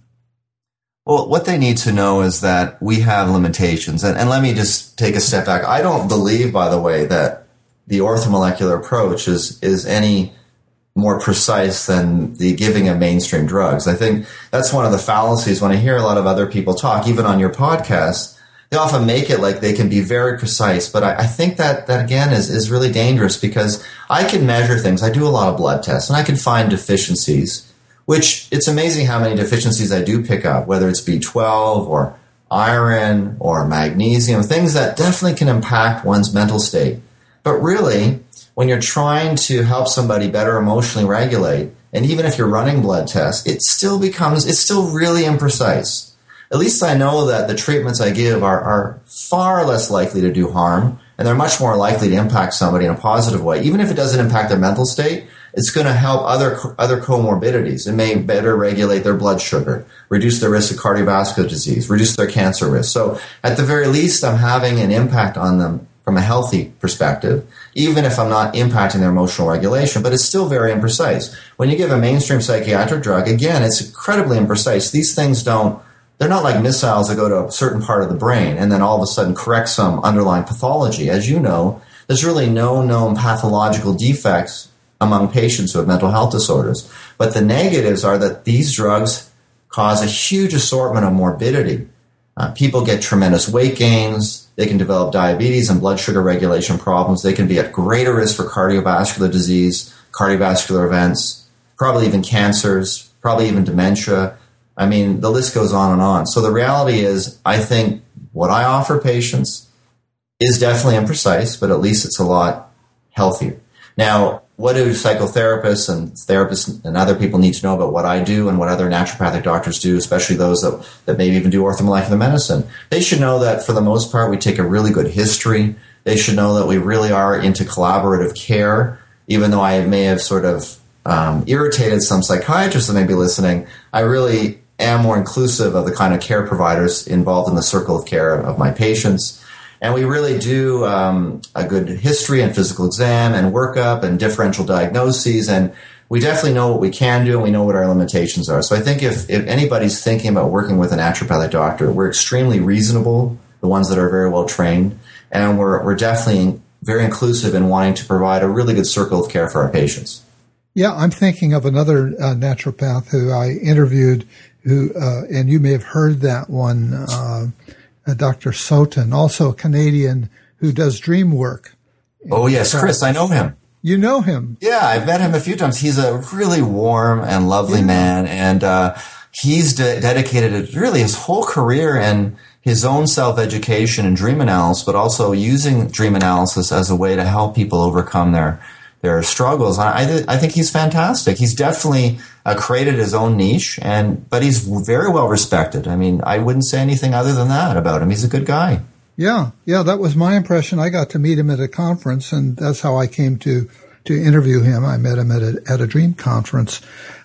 Well, what they need to know is that we have limitations. And let me just take a step back. I don't believe, by the way, that the orthomolecular approach is any more precise than the giving of mainstream drugs. I think that's one of the fallacies when I hear a lot of other people talk, even on your podcast. They often make it like they can be very precise, but I think that again is really dangerous because I can measure things. I do a lot of blood tests and I can find deficiencies, which it's amazing how many deficiencies I do pick up, whether it's B12 or iron or magnesium, things that definitely can impact one's mental state. But really, when you're trying to help somebody better emotionally regulate, and even if you're running blood tests, it's still really imprecise. At least I know that the treatments I give are far less likely to do harm, and they're much more likely to impact somebody in a positive way. Even if it doesn't impact their mental state, it's going to help other comorbidities. It may better regulate their blood sugar, reduce their risk of cardiovascular disease, reduce their cancer risk. So at the very least, I'm having an impact on them from a healthy perspective, even if I'm not impacting their emotional regulation, but it's still very imprecise. When you give a mainstream psychiatric drug, again, it's incredibly imprecise. These things they're not like missiles that go to a certain part of the brain and then all of a sudden correct some underlying pathology. As you know, there's really no known pathological defects among patients who have mental health disorders. But the negatives are that these drugs cause a huge assortment of morbidity. People get tremendous weight gains. They can develop diabetes and blood sugar regulation problems. They can be at greater risk for cardiovascular disease, cardiovascular events, probably even cancers, probably even dementia. I mean, the list goes on and on. So the reality is, I think what I offer patients is definitely imprecise, but at least it's a lot healthier. Now, what do psychotherapists and therapists and other people need to know about what I do and what other naturopathic doctors do, especially those that maybe even do orthomolecular medicine? They should know that for the most part, we take a really good history. They should know that we really are into collaborative care. Even though I may have sort of irritated some psychiatrists that may be listening, I really am more inclusive of the kind of care providers involved in the circle of care of my patients. And we really do a good history and physical exam and workup and differential diagnoses. And we definitely know what we can do and we know what our limitations are. So I think if anybody's thinking about working with a naturopathic doctor, we're extremely reasonable, the ones that are very well trained. And we're definitely very inclusive in wanting to provide a really good circle of care for our patients. Yeah, I'm thinking of another naturopath who I interviewed, and you may have heard that one, Dr. Soten, also a Canadian who does dream work. Oh, yes, Chris, I know him. You know him? Yeah, I've met him a few times. He's a really warm and lovely man, and he's dedicated really his whole career in his own self-education and dream analysis, but also using dream analysis as a way to help people overcome their struggles. I think he's fantastic. He's definitely created his own niche, but he's very well respected. I mean, I wouldn't say anything other than that about him. He's a good guy. Yeah, that was my impression. I got to meet him at a conference, and that's how I came to interview him. I met him at a dream conference.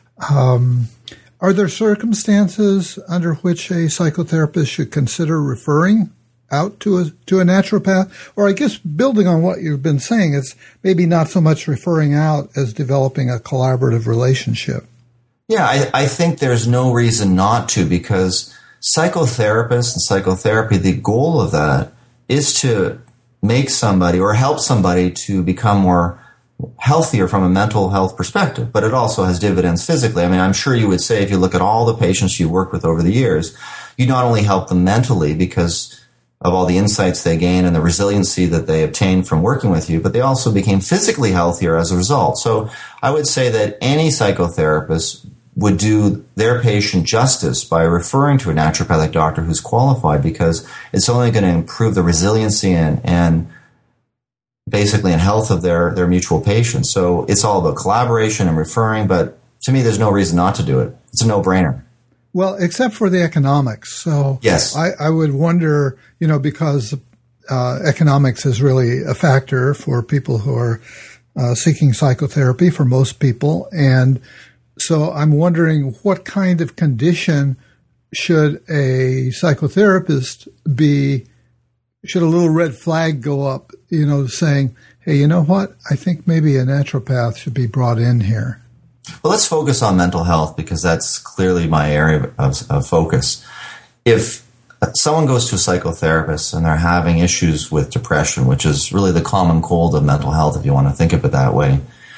Are there circumstances under which a psychotherapist should consider referring out to a naturopath? Or I guess building on what you've been saying, it's maybe not so much referring out as developing a collaborative relationship. Yeah, I think there's no reason not to, because psychotherapists and psychotherapy, the goal of that is to make somebody or help somebody to become more healthier from a mental health perspective, but it also has dividends physically. I mean, I'm sure you would say if you look at all the patients you worked with over the years, you not only help them mentally because of all the insights they gain and the resiliency that they obtain from working with you, but they also became physically healthier as a result. So I would say that any psychotherapist would do their patient justice by referring to a naturopathic doctor who's qualified, because it's only going to improve the resiliency and basically in health of their mutual patients. So it's all about collaboration and referring, but to me, there's no reason not to do it. It's a no-brainer. Well, except for the economics. So yes, I would wonder, because economics is really a factor for people who are seeking psychotherapy, for most people. And so I'm wondering, what kind of condition should a psychotherapist be? Should a little red flag go up, saying, hey, you know what? I think maybe a naturopath should be brought in here. Well, let's focus on mental health, because that's clearly my area of focus. If someone goes to a psychotherapist and they're having issues with depression, which is really the common cold of mental health, if you want to think of it that way,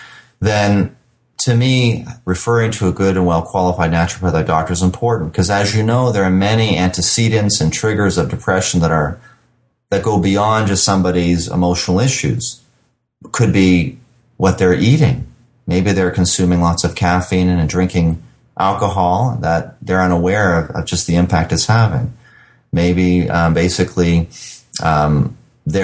then to me, referring to a good and well-qualified naturopathic doctor is important, because as you know, there are many antecedents and triggers of depression that go beyond just somebody's emotional issues. It could be what they're eating. Maybe they're consuming lots of caffeine and drinking alcohol that they're unaware of just the impact it's having. Maybe they're trying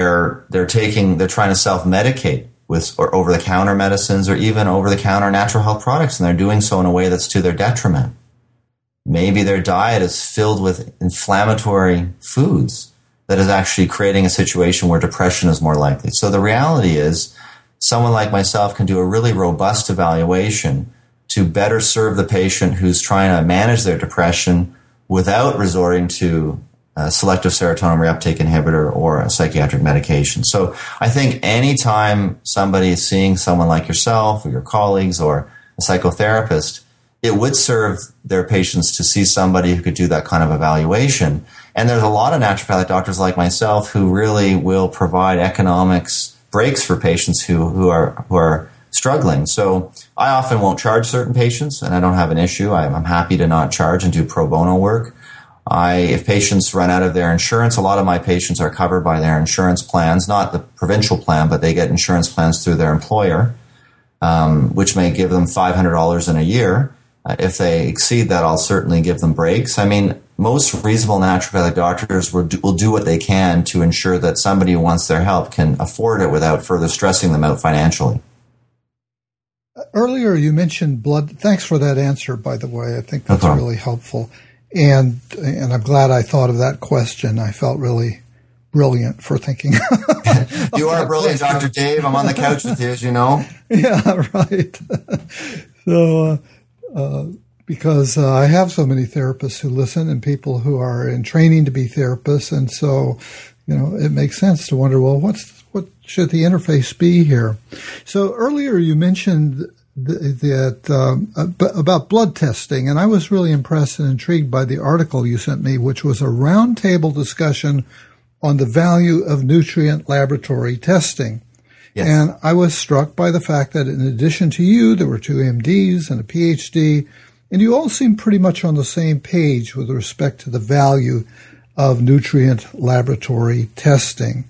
to self-medicate with or over-the-counter medicines or even over-the-counter natural health products, and they're doing so in a way that's to their detriment. Maybe their diet is filled with inflammatory foods that is actually creating a situation where depression is more likely. So the reality is, someone like myself can do a really robust evaluation to better serve the patient who's trying to manage their depression without resorting to a selective serotonin reuptake inhibitor or a psychiatric medication. So I think anytime somebody is seeing someone like yourself or your colleagues or a psychotherapist, it would serve their patients to see somebody who could do that kind of evaluation. And there's a lot of naturopathic doctors like myself who really will provide economics breaks for patients who are struggling. So I often won't charge certain patients, and I don't have an issue. I'm happy to not charge and do pro bono work. If patients run out of their insurance, a lot of my patients are covered by their insurance plans, not the provincial plan, but they get insurance plans through their employer, which may give them $500 in a year. If they exceed that, I'll certainly give them breaks. I mean, most reasonable naturopathic doctors will do what they can to ensure that somebody who wants their help can afford it without further stressing them out financially. Earlier, you mentioned blood. Thanks for that answer, by the way. I think that's really helpful. And I'm glad I thought of that question. I felt really brilliant for thinking. You are brilliant, Dr. Dave. I'm on the couch with you, as you know. Yeah, right. So, because I have so many therapists who listen and people who are in training to be therapists. And so, it makes sense to wonder, well, what should the interface be here? So earlier you mentioned about blood testing, and I was really impressed and intrigued by the article you sent me, which was a roundtable discussion on the value of nutrient laboratory testing. Yes. And I was struck by the fact that in addition to you, there were 2 MDs and a PhD, and you all seem pretty much on the same page with respect to the value of nutrient laboratory testing.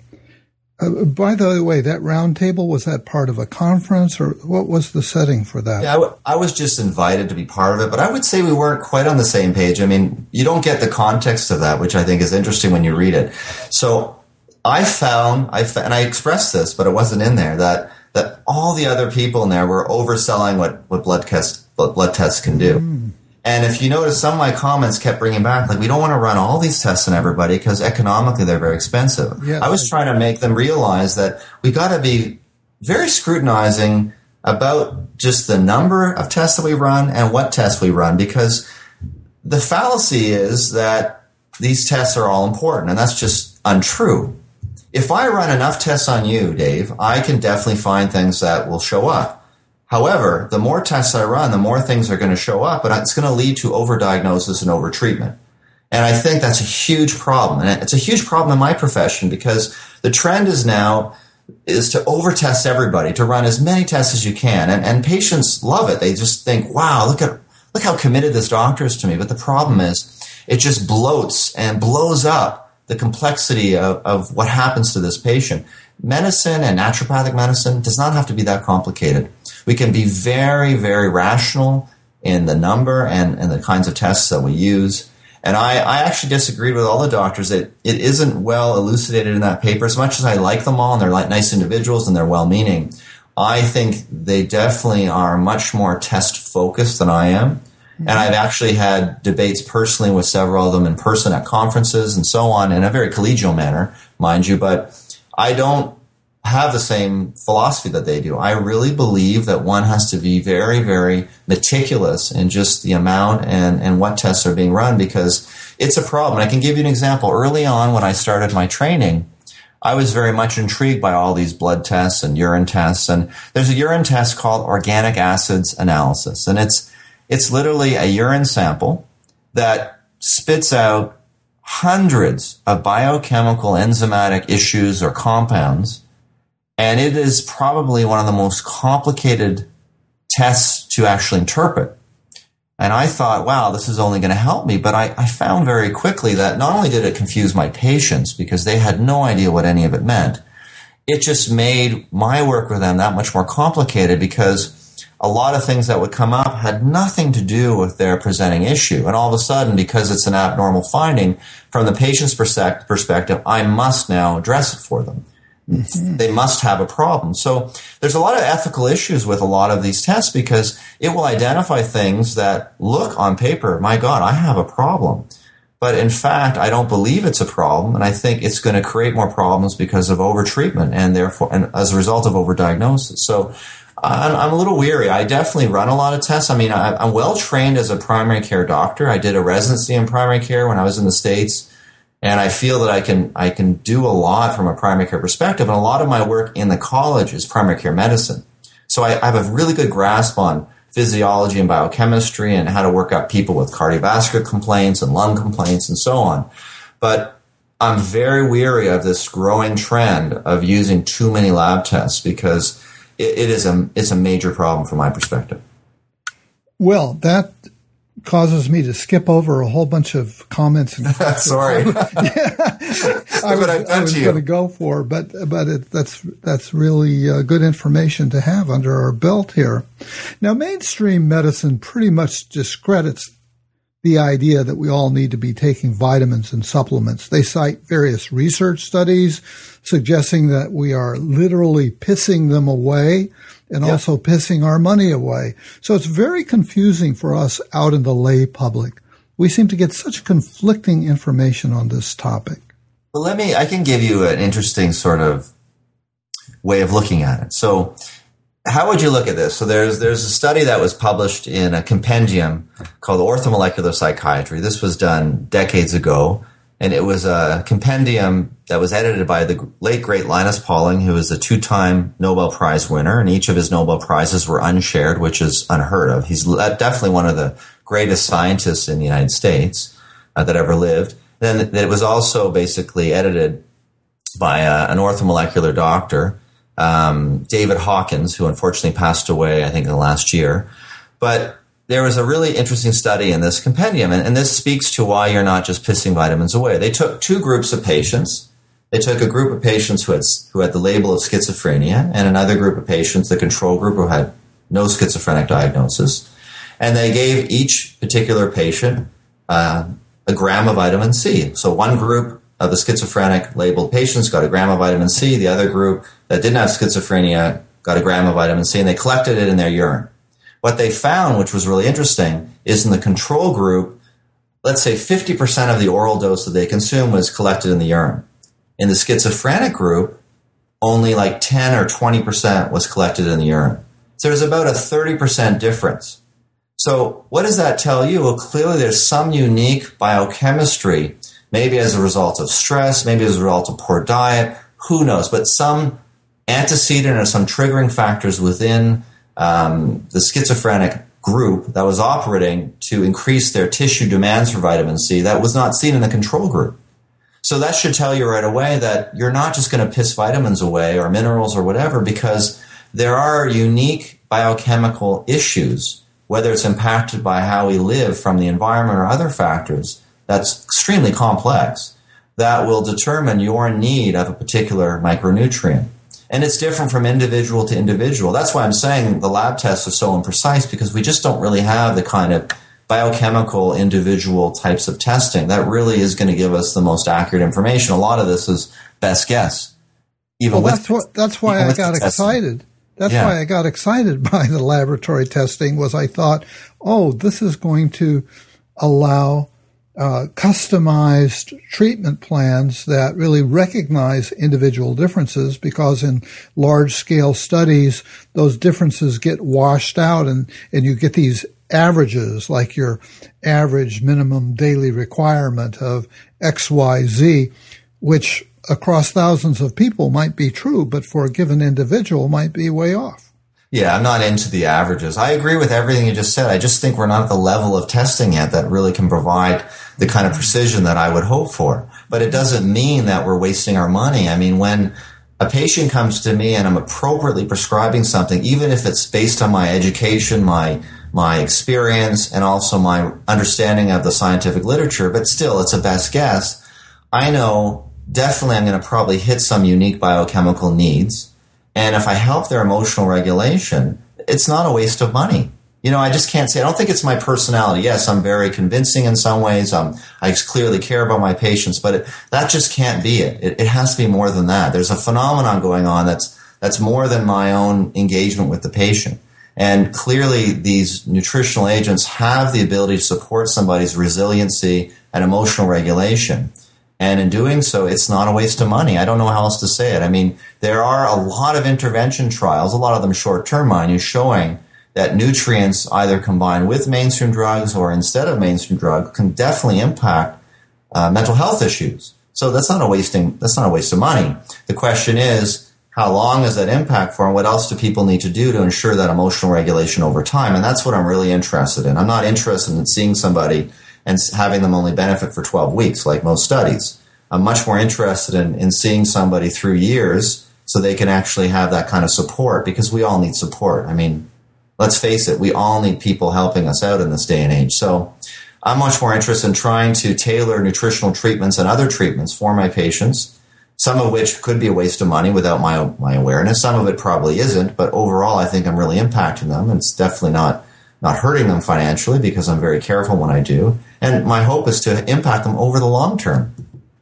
By the way, that roundtable, was that part of a conference, or what was the setting for that? Yeah, I was just invited to be part of it, but I would say we weren't quite on the same page. I mean, you don't get the context of that, which I think is interesting when you read it. So I found, and I expressed this, but it wasn't in there, that all the other people in there were overselling what blood tests can do. Mm. And if you notice, some of my comments kept bringing back, like, we don't want to run all these tests on everybody because economically they're very expensive. Yes. I was trying to make them realize that we got to be very scrutinizing about just the number of tests that we run and what tests we run, because the fallacy is that these tests are all important, and that's just untrue. If I run enough tests on you, Dave, I can definitely find things that will show up. However, the more tests I run, the more things are going to show up, but it's going to lead to overdiagnosis and overtreatment. And I think that's a huge problem. And it's a huge problem in my profession, because the trend is now is to overtest everybody, to run as many tests as you can. And patients love it. They just think, wow, look how committed this doctor is to me. But the problem is it just bloats and blows up the complexity of what happens to this patient. Medicine and naturopathic medicine does not have to be that complicated. We can be very, very rational in the number and the kinds of tests that we use. And I actually disagreed with all the doctors that it isn't well elucidated in that paper. As much as I like them all and they're like nice individuals and they're well-meaning, I think they definitely are much more test-focused than I am. Mm-hmm. And I've actually had debates personally with several of them in person at conferences and so on, in a very collegial manner, mind you. But I don't have the same philosophy that they do. I really believe that one has to be very, very meticulous in just the amount and what tests are being run, because it's a problem. I can give you an example. Early on, when I started my training, I was very much intrigued by all these blood tests and urine tests. And there's a urine test called organic acids analysis. And it's literally a urine sample that spits out hundreds of biochemical enzymatic issues or compounds. And it is probably one of the most complicated tests to actually interpret. And I thought, wow, this is only going to help me. But I found very quickly that not only did it confuse my patients because they had no idea what any of it meant, it just made my work with them that much more complicated, because a lot of things that would come up had nothing to do with their presenting issue. And all of a sudden, because it's an abnormal finding, from the patient's perspective, I must now address it for them. Mm-hmm. They must have a problem. So there's a lot of ethical issues with a lot of these tests, because it will identify things that look on paper, my God, I have a problem. But in fact, I don't believe it's a problem, and I think it's going to create more problems because of overtreatment and therefore, and as a result of overdiagnosis. So I'm a little weary. I definitely run a lot of tests. I mean, I'm well trained as a primary care doctor. I did a residency in primary care when I was in the States. And I feel that I can do a lot from a primary care perspective. And a lot of my work in the college is primary care medicine. So I have a really good grasp on physiology and biochemistry and how to work up people with cardiovascular complaints and lung complaints and so on. But I'm very weary of this growing trend of using too many lab tests, because it's a major problem from my perspective. Well, that causes me to skip over a whole bunch of comments and sorry. I was going to go for, but that's really good information to have under our belt here. Now, mainstream medicine pretty much discredits the idea that we all need to be taking vitamins and supplements. They cite various research studies suggesting that we are literally pissing them away and also pissing our money away. So it's very confusing for us out in the lay public. We seem to get such conflicting information on this topic. Well, I can give you an interesting sort of way of looking at it. So how would you look at this? So there's a study that was published in a compendium called Orthomolecular Psychiatry. This was done decades ago. And it was a compendium that was edited by the late, great Linus Pauling, who is a 2-time Nobel Prize winner, and each of his Nobel Prizes were unshared, which is unheard of. He's definitely one of the greatest scientists in the United States that ever lived. Then it was also basically edited by an orthomolecular doctor, David Hawkins, who unfortunately passed away, I think, in the last year. But there was a really interesting study in this compendium, and this speaks to why you're not just pissing vitamins away. They took 2 groups of patients. They took a group of patients who had the label of schizophrenia, and another group of patients, the control group, who had no schizophrenic diagnosis. And they gave each particular patient a gram of vitamin C. So one group of the schizophrenic labeled patients got a gram of vitamin C. The other group that didn't have schizophrenia got a gram of vitamin C, and they collected it in their urine. What they found, which was really interesting, is in the control group, let's say 50% of the oral dose that they consumed was collected in the urine. In the schizophrenic group, only like 10 or 20% was collected in the urine. So there's about a 30% difference. So what does that tell you? Well, clearly there's some unique biochemistry, maybe as a result of stress, maybe as a result of poor diet, who knows, but some antecedent or some triggering factors within the schizophrenic group that was operating to increase their tissue demands for vitamin C that was not seen in the control group. So that should tell you right away that you're not just going to piss vitamins away or minerals or whatever, because there are unique biochemical issues, whether it's impacted by how we live from the environment or other factors, that's extremely complex, that will determine your need of a particular micronutrient. And it's different from individual to individual. That's why I'm saying the lab tests are so imprecise, because we just don't really have the kind of biochemical individual types of testing that really is going to give us the most accurate information. A lot of this is best guess. That's why I got excited. That's why I got excited by the laboratory testing, was I thought, this is going to allow customized treatment plans that really recognize individual differences, because in large-scale studies, those differences get washed out and you get these averages, like your average minimum daily requirement of XYZ, which across thousands of people might be true, but for a given individual might be way off. Yeah, I'm not into the averages. I agree with everything you just said. I just think we're not at the level of testing yet that really can provide the kind of precision that I would hope for. But it doesn't mean that we're wasting our money. I mean, when a patient comes to me and I'm appropriately prescribing something, even if it's based on my education, my experience, and also my understanding of the scientific literature, but still it's a best guess, I know definitely I'm going to probably hit some unique biochemical needs. And if I help their emotional regulation, it's not a waste of money. I just can't say, I don't think it's my personality. Yes, I'm very convincing in some ways. I clearly care about my patients, but that just can't be it. It has to be more than that. There's a phenomenon going on that's more than my own engagement with the patient. And clearly these nutritional agents have the ability to support somebody's resiliency and emotional regulation. And in doing so, it's not a waste of money. I don't know how else to say it. I mean, there are a lot of intervention trials, a lot of them short-term, mind you, showing that nutrients either combined with mainstream drugs or instead of mainstream drug can definitely impact mental health issues. So that's not a waste of money. The question is, how long is that impact for, and what else do people need to do to ensure that emotional regulation over time? And that's what I'm really interested in. I'm not interested in seeing somebody and having them only benefit for 12 weeks, like most studies. I'm much more interested in seeing somebody through years so they can actually have that kind of support, because we all need support. I mean, let's face it, we all need people helping us out in this day and age. So I'm much more interested in trying to tailor nutritional treatments and other treatments for my patients, some of which could be a waste of money without my awareness. Some of it probably isn't, but overall I think I'm really impacting them, and it's definitely not hurting them financially, because I'm very careful when I do. And my hope is to impact them over the long term.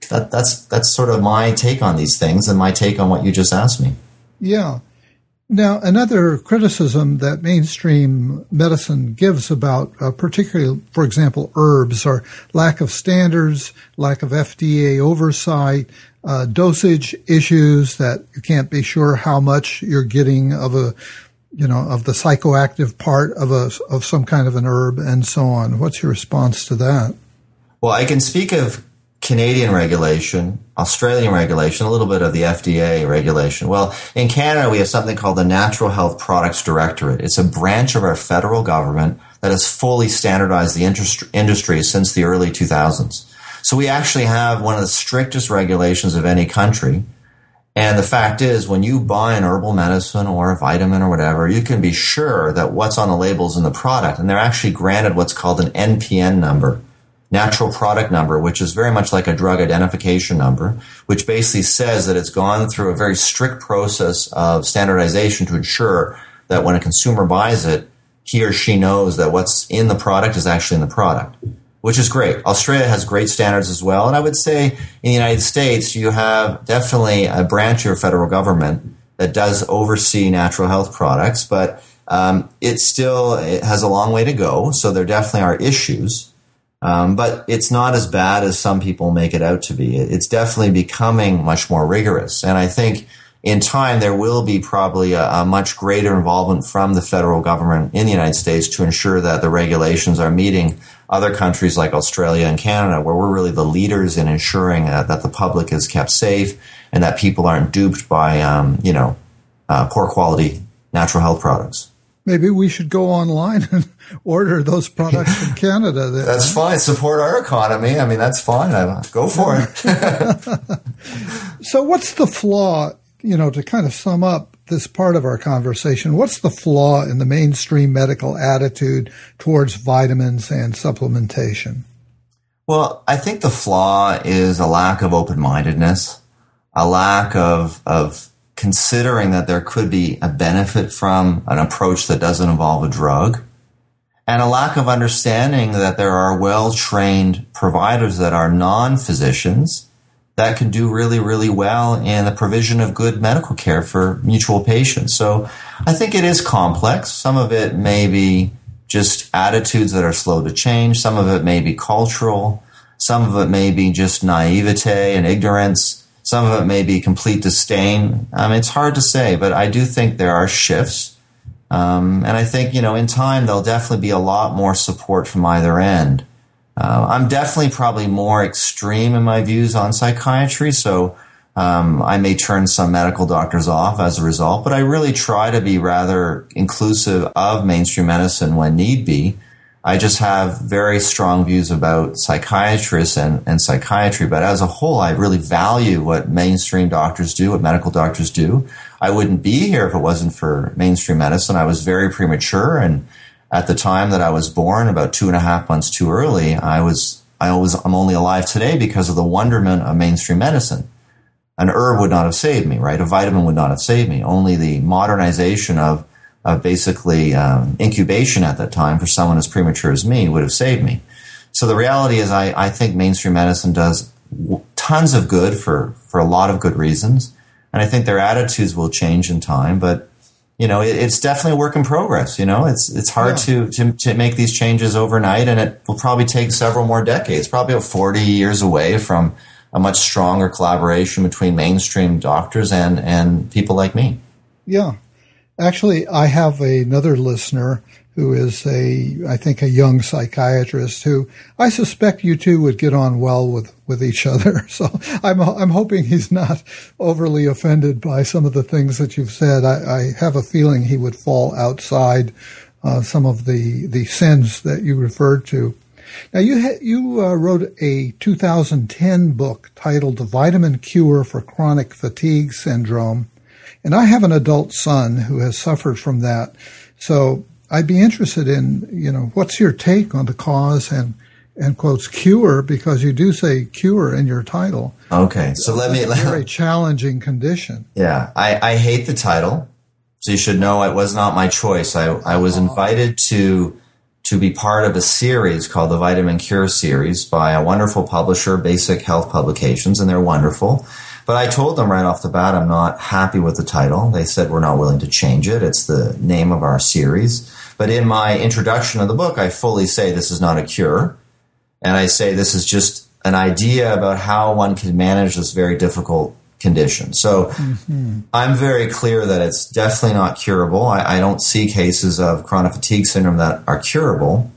That's sort of my take on these things, and my take on what you just asked me. Yeah. Now, another criticism that mainstream medicine gives about, particularly, for example, herbs, are lack of standards, lack of FDA oversight, dosage issues, that you can't be sure how much you're getting of the psychoactive part of some kind of an herb, and so on. What's your response to that? Well, I can speak of Canadian regulation, Australian regulation, a little bit of the FDA regulation. Well, in Canada, we have something called the Natural Health Products Directorate. It's a branch of our federal government that has fully standardized the industry since the early 2000s. So we actually have one of the strictest regulations of any country. And the fact is, when you buy an herbal medicine or a vitamin or whatever, you can be sure that what's on the labels in the product, and they're actually granted what's called an NPN number, natural product number, which is very much like a drug identification number, which basically says that it's gone through a very strict process of standardization to ensure that when a consumer buys it, he or she knows that what's in the product is actually in the product, which is great. Australia has great standards as well. And I would say in the United States, you have definitely a branch of your federal government that does oversee natural health products, but it has a long way to go. So there definitely are issues. But it's not as bad as some people make it out to be. It's definitely becoming much more rigorous. And I think in time, there will be probably a much greater involvement from the federal government in the United States to ensure that the regulations are meeting other countries like Australia and Canada, where we're really the leaders in ensuring that the public is kept safe and that people aren't duped by, poor quality natural health products. Maybe we should go online and order those products from Canada. Then. That's fine. Support our economy. I mean, that's fine. Go for it. So what's the flaw, to kind of sum up this part of our conversation, what's the flaw in the mainstream medical attitude towards vitamins and supplementation? Well, I think the flaw is a lack of open-mindedness, a lack of considering that there could be a benefit from an approach that doesn't involve a drug, and a lack of understanding that there are well-trained providers that are non-physicians that can do really, really well in the provision of good medical care for mutual patients. So I think it is complex. Some of it may be just attitudes that are slow to change. Some of it may be cultural. Some of it may be just naivete and ignorance. Some of it may be complete disdain. It's hard to say, but I do think there are shifts. And I think, in time, there'll definitely be a lot more support from either end. I'm definitely probably more extreme in my views on psychiatry, so I may turn some medical doctors off as a result, but I really try to be rather inclusive of mainstream medicine when need be. I just have very strong views about psychiatrists and psychiatry, but as a whole, I really value what mainstream doctors do, what medical doctors do. I wouldn't be here if it wasn't for mainstream medicine. I was very premature, and at the time that I was born, about 2.5 months too early, I'm only alive today because of the wonderment of mainstream medicine. An herb would not have saved me, right? A vitamin would not have saved me. Only the modernization of basically incubation at that time for someone as premature as me would have saved me. So the reality is I think mainstream medicine does tons of good for a lot of good reasons. And I think their attitudes will change in time, but it's definitely a work in progress. It's hard to make these changes overnight, and it will probably take several more decades, probably about 40 years away from a much stronger collaboration between mainstream doctors and people like me. Yeah. Actually, I have another listener who is I think a young psychiatrist who I suspect you two would get on well with each other. So I'm hoping he's not overly offended by some of the things that you've said. I have a feeling he would fall outside some of the sins that you referred to. Now, you wrote a 2010 book titled The Vitamin Cure for Chronic Fatigue Syndrome. And I have an adult son who has suffered from that. So I'd be interested in, what's your take on the cause and quotes cure, because you do say cure in your title. Okay. So it's a very challenging condition. Yeah. I hate the title. So you should know it was not my choice. I was invited to be part of a series called the Vitamin Cure series by a wonderful publisher, Basic Health Publications, and they're wonderful. But I told them right off the bat I'm not happy with the title. They said we're not willing to change it. It's the name of our series. But in my introduction of the book, I fully say this is not a cure. And I say this is just an idea about how one can manage this very difficult condition. So I'm very clear that it's definitely not curable. I don't see cases of chronic fatigue syndrome that are curable.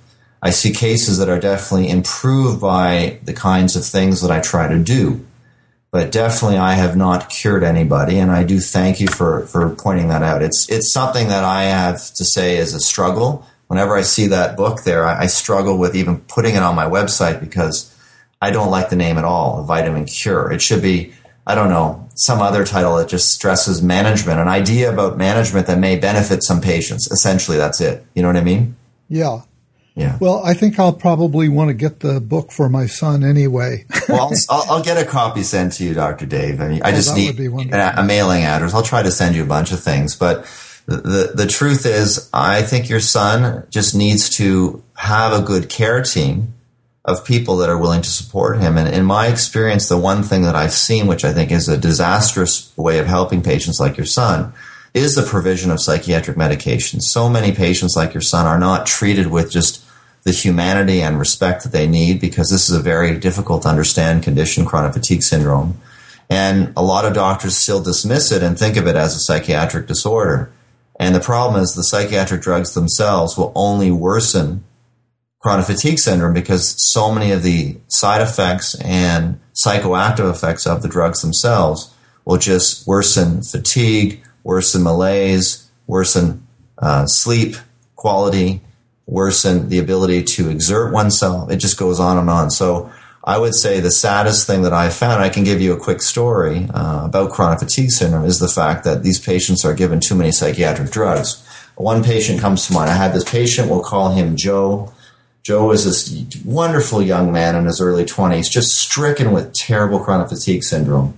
I see cases that are definitely improved by the kinds of things that I try to do. But definitely I have not cured anybody, and I do thank you for pointing that out. It's something that I have to say is a struggle. Whenever I see that book there, I struggle with even putting it on my website because I don't like the name at all, A Vitamin Cure. It should be, I don't know, some other title that just stresses management, an idea about management that may benefit some patients. Essentially, that's it. You know what I mean? Yeah. Yeah. Well, I think I'll probably want to get the book for my son anyway. Well, I'll get a copy sent to you, Dr. Dave. I mean, I just need a mailing address. I'll try to send you a bunch of things. But the truth is, I think your son just needs to have a good care team of people that are willing to support him. And in my experience, the one thing that I've seen, which I think is a disastrous way of helping patients like your son, is the provision of psychiatric medication. So many patients like your son are not treated with just the humanity and respect that they need, because this is a very difficult to understand condition, chronic fatigue syndrome. And a lot of doctors still dismiss it and think of it as a psychiatric disorder. And the problem is the psychiatric drugs themselves will only worsen chronic fatigue syndrome, because so many of the side effects and psychoactive effects of the drugs themselves will just worsen fatigue, worsen malaise, worsen sleep quality, worsen the ability to exert oneself. It just goes on and on. So I would say the saddest thing that I found, I can give you a quick story about chronic fatigue syndrome, is the fact that these patients are given too many psychiatric drugs. One patient comes to mind. I had this patient, we'll call him Joe. Joe is this wonderful young man in his early 20s, just stricken with terrible chronic fatigue syndrome,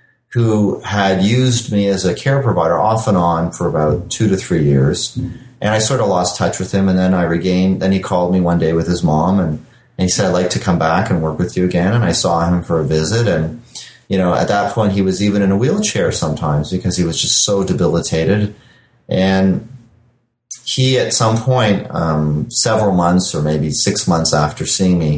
who had used me as a care provider off and on for about 2 to 3 years. And I sort of lost touch with him, and then he called me one day with his mom, and he said, I'd like to come back and work with you again. And I saw him for a visit, and, you know, at that point he was even in a wheelchair sometimes because he was just so debilitated. And he, at some point, several months or maybe 6 months after seeing me,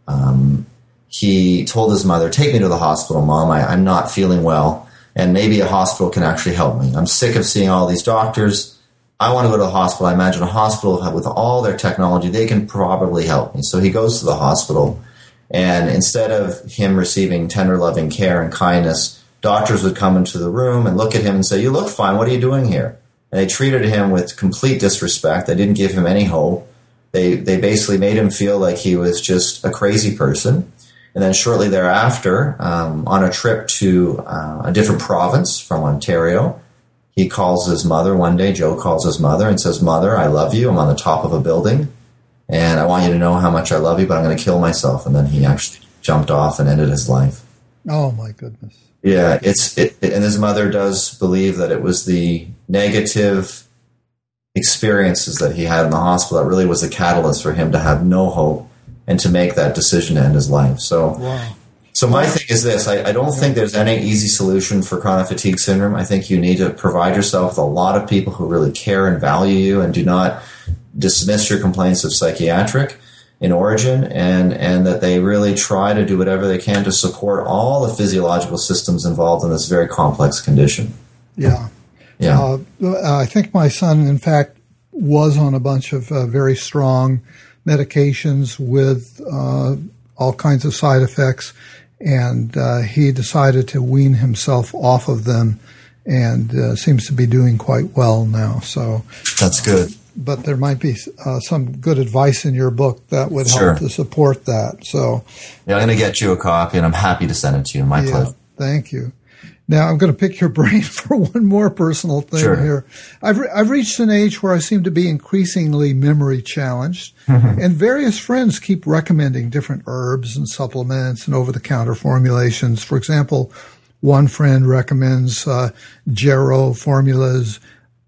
he told his mother, take me to the hospital, Mom. I'm not feeling well, and maybe a hospital can actually help me. I'm sick of seeing all these doctors. I want to go to the hospital. I imagine a hospital with all their technology, they can probably help me. So he goes to the hospital, and instead of him receiving tender, loving care and kindness, doctors would come into the room and look at him and say, you look fine. What are you doing here? And they treated him with complete disrespect. They didn't give him any hope. They basically made him feel like he was just a crazy person. And then shortly thereafter, on a trip to a different province from Ontario, he calls his mother one day. Joe calls his mother and says, Mother, I love you. I'm on the top of a building, and I want you to know how much I love you, but I'm going to kill myself. And then he actually jumped off and ended his life. Oh, my goodness. Yeah, and his mother does believe that it was the negative experiences that he had in the hospital that really was the catalyst for him to have no hope and to make that decision to end his life. So, wow. So my thing is this, I don't think there's any easy solution for chronic fatigue syndrome. I think you need to provide yourself with a lot of people who really care and value you and do not dismiss your complaints of psychiatric in origin, and that they really try to do whatever they can to support all the physiological systems involved in this very complex condition. Yeah. Yeah. I think my son, in fact, was on a bunch of very strong medications with all kinds of side effects. And he decided to wean himself off of them, and seems to be doing quite well now. So that's good. But there might be some good advice in your book that would help to support that. So yeah, I'm going to get you a copy, and I'm happy to send it to you. My pleasure. Thank you. Now, I'm going to pick your brain for one more personal thing here. I've reached an age where I seem to be increasingly memory challenged, and various friends keep recommending different herbs and supplements and over-the-counter formulations. For example, one friend recommends Jarrow formulas,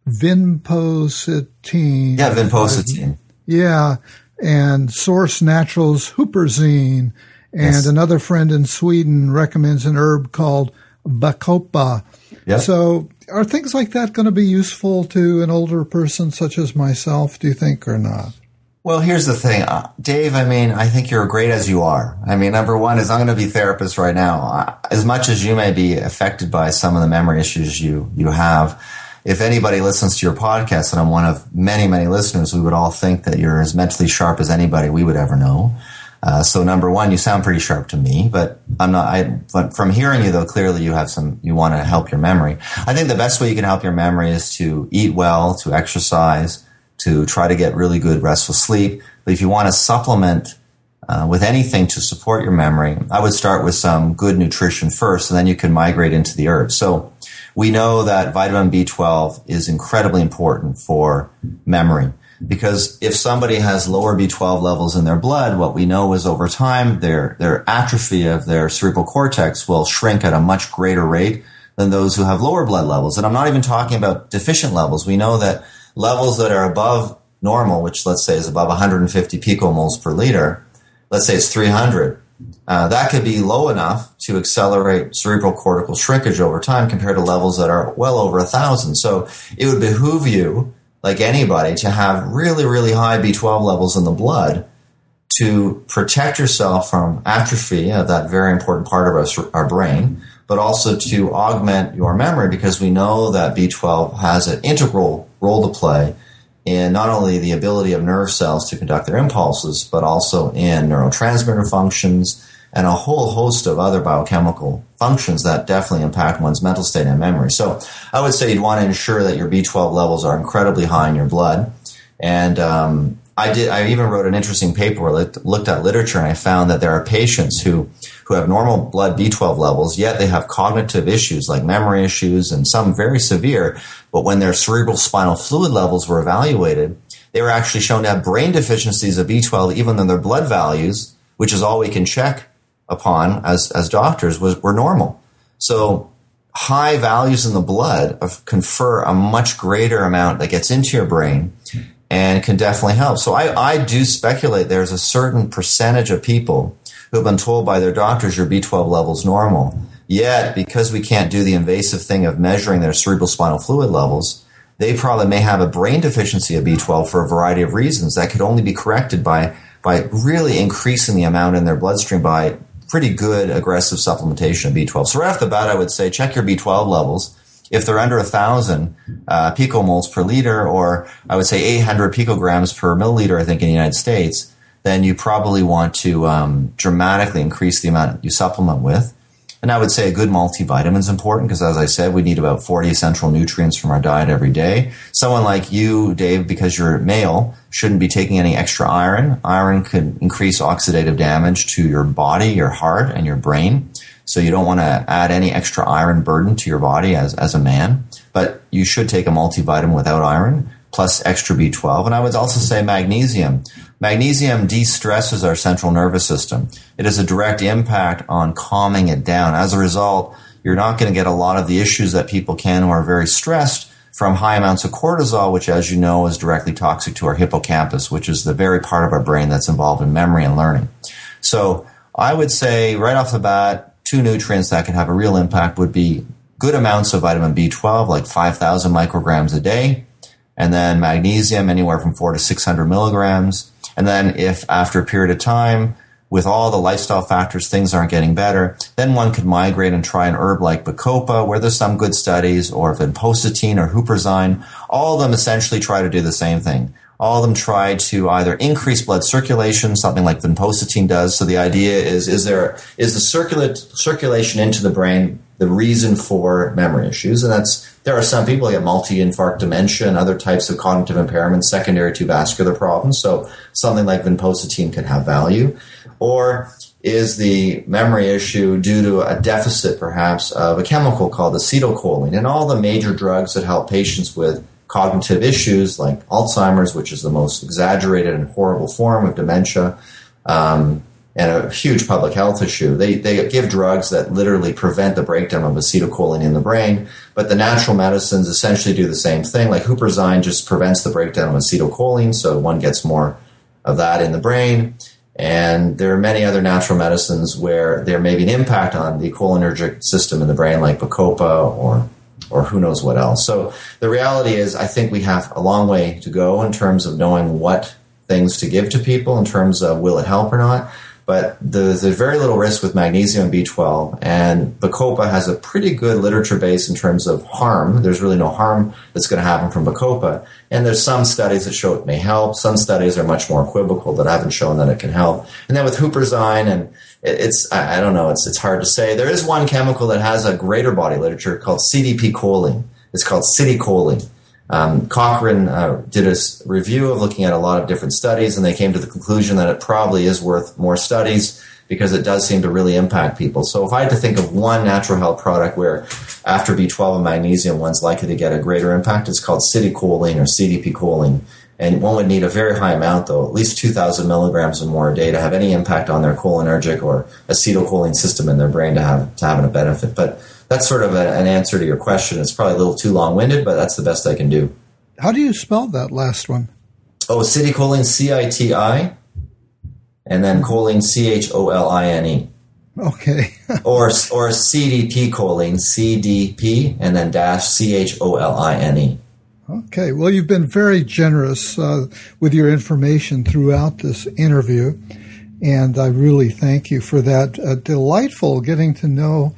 vinpocetine. Yeah, vinpocetine. Yeah, and Source Naturals Huperzine. And another friend in Sweden recommends an herb called Bacopa. Yep. So are things like that going to be useful to an older person such as myself, do you think, or not? Well, here's the thing, Dave, I think you're great as you are. Number one is I'm going to be therapist right now. As much as you may be affected by some of the memory issues you have, if anybody listens to your podcast, and I'm one of many, many listeners, we would all think that you're as mentally sharp as anybody we would ever know. So number one, you sound pretty sharp to me, but I'm not. But from hearing you, though, clearly you want to help your memory. I think the best way you can help your memory is to eat well, to exercise, to try to get really good restful sleep. But if you want to supplement with anything to support your memory, I would start with some good nutrition first, and then you can migrate into the herbs. So we know that vitamin B12 is incredibly important for memory, because if somebody has lower B12 levels in their blood, what we know is over time, their atrophy of their cerebral cortex will shrink at a much greater rate than those who have lower blood levels. And I'm not even talking about deficient levels. We know that levels that are above normal, which let's say is above 150 picomoles per liter, let's say it's 300, that could be low enough to accelerate cerebral cortical shrinkage over time compared to levels that are well over 1,000. So it would behoove you, like anybody, to have really, really high B12 levels in the blood to protect yourself from atrophy of that very important part of our brain, but also to augment your memory, because we know that B12 has an integral role to play in not only the ability of nerve cells to conduct their impulses, but also in neurotransmitter functions and a whole host of other biochemical functions that definitely impact one's mental state and memory. So I would say you'd want to ensure that your B12 levels are incredibly high in your blood. And I even wrote an interesting paper where I looked at literature, and I found that there are patients who have normal blood B12 levels, yet they have cognitive issues like memory issues and some very severe. But when their cerebral spinal fluid levels were evaluated, they were actually shown to have brain deficiencies of B12, even though their blood values, which is all we can check upon as doctors, were normal. So high values in the blood confer a much greater amount that gets into your brain and can definitely help. So I do speculate there's a certain percentage of people who have been told by their doctors your B12 level's normal. Yet, because we can't do the invasive thing of measuring their cerebral spinal fluid levels, they probably may have a brain deficiency of B12 for a variety of reasons that could only be corrected by really increasing the amount in their bloodstream by pretty good aggressive supplementation of B12. So right off the bat, I would say check your B12 levels. If they're under 1,000 picomoles per liter, or I would say 800 picograms per milliliter, I think, in the United States, then you probably want to dramatically increase the amount you supplement with. And I would say a good multivitamin is important because, as I said, we need about 40 essential nutrients from our diet every day. Someone like you, Dave, because you're male, shouldn't be taking any extra iron. Iron could increase oxidative damage to your body, your heart, and your brain. So you don't want to add any extra iron burden to your body as a man. But you should take a multivitamin without iron, plus extra B12. And I would also say magnesium. Magnesium de-stresses our central nervous system. It has a direct impact on calming it down. As a result, you're not going to get a lot of the issues that people can who are very stressed from high amounts of cortisol, which, as you know, is directly toxic to our hippocampus, which is the very part of our brain that's involved in memory and learning. So I would say right off the bat, 2 nutrients that can have a real impact would be good amounts of vitamin B12, like 5,000 micrograms a day, and then magnesium, anywhere from 400 to 600 milligrams. And then if after a period of time, with all the lifestyle factors, things aren't getting better, then one could migrate and try an herb like Bacopa, where there's some good studies, or vinpocetine or huperzine. All of them essentially try to do the same thing. All of them try to either increase blood circulation, something like vinpocetine does. So the idea is the circulation into the brain the reason for memory issues? And there are some people who get multi-infarct dementia and other types of cognitive impairments secondary to vascular problems. So something like vinpocetine could have value. Or is the memory issue due to a deficit, perhaps, of a chemical called acetylcholine? And all the major drugs that help patients with cognitive issues like Alzheimer's, which is the most exaggerated and horrible form of dementia, and a huge public health issue. They give drugs that literally prevent the breakdown of acetylcholine in the brain, but the natural medicines essentially do the same thing. Like huperzine just prevents the breakdown of acetylcholine, so one gets more of that in the brain. And there are many other natural medicines where there may be an impact on the cholinergic system in the brain, like Bacopa or who knows what else. So the reality is, I think we have a long way to go in terms of knowing what things to give to people in terms of will it help or not. But there's very little risk with magnesium and B12, and Bacopa has a pretty good literature base in terms of harm. There's really no harm that's going to happen from Bacopa. And there's some studies that show it may help. Some studies are much more equivocal that haven't shown that it can help. And then with Huperzine, and I don't know, it's hard to say. There is one chemical that has a greater body literature called CDP choline. It's called citicholine. Cochrane did a review of looking at a lot of different studies, and they came to the conclusion that it probably is worth more studies because it does seem to really impact people. So if I had to think of one natural health product where after B12 and magnesium one's likely to get a greater impact, it's called citicholine or CDP choline. And one would need a very high amount, though, at least 2,000 milligrams or more a day to have any impact on their cholinergic or acetylcholine system in their brain to have a benefit. But that's sort of an answer to your question. It's probably a little too long-winded, but that's the best I can do. How do you spell that last one? Oh, citicholine, C-I-T-I, and then choline, C-H-O-L-I-N-E. Okay. or CDP choline, C-D-P, and then dash C-H-O-L-I-N-E. Okay. Well, you've been very generous with your information throughout this interview, and I really thank you for that. Delightful getting to know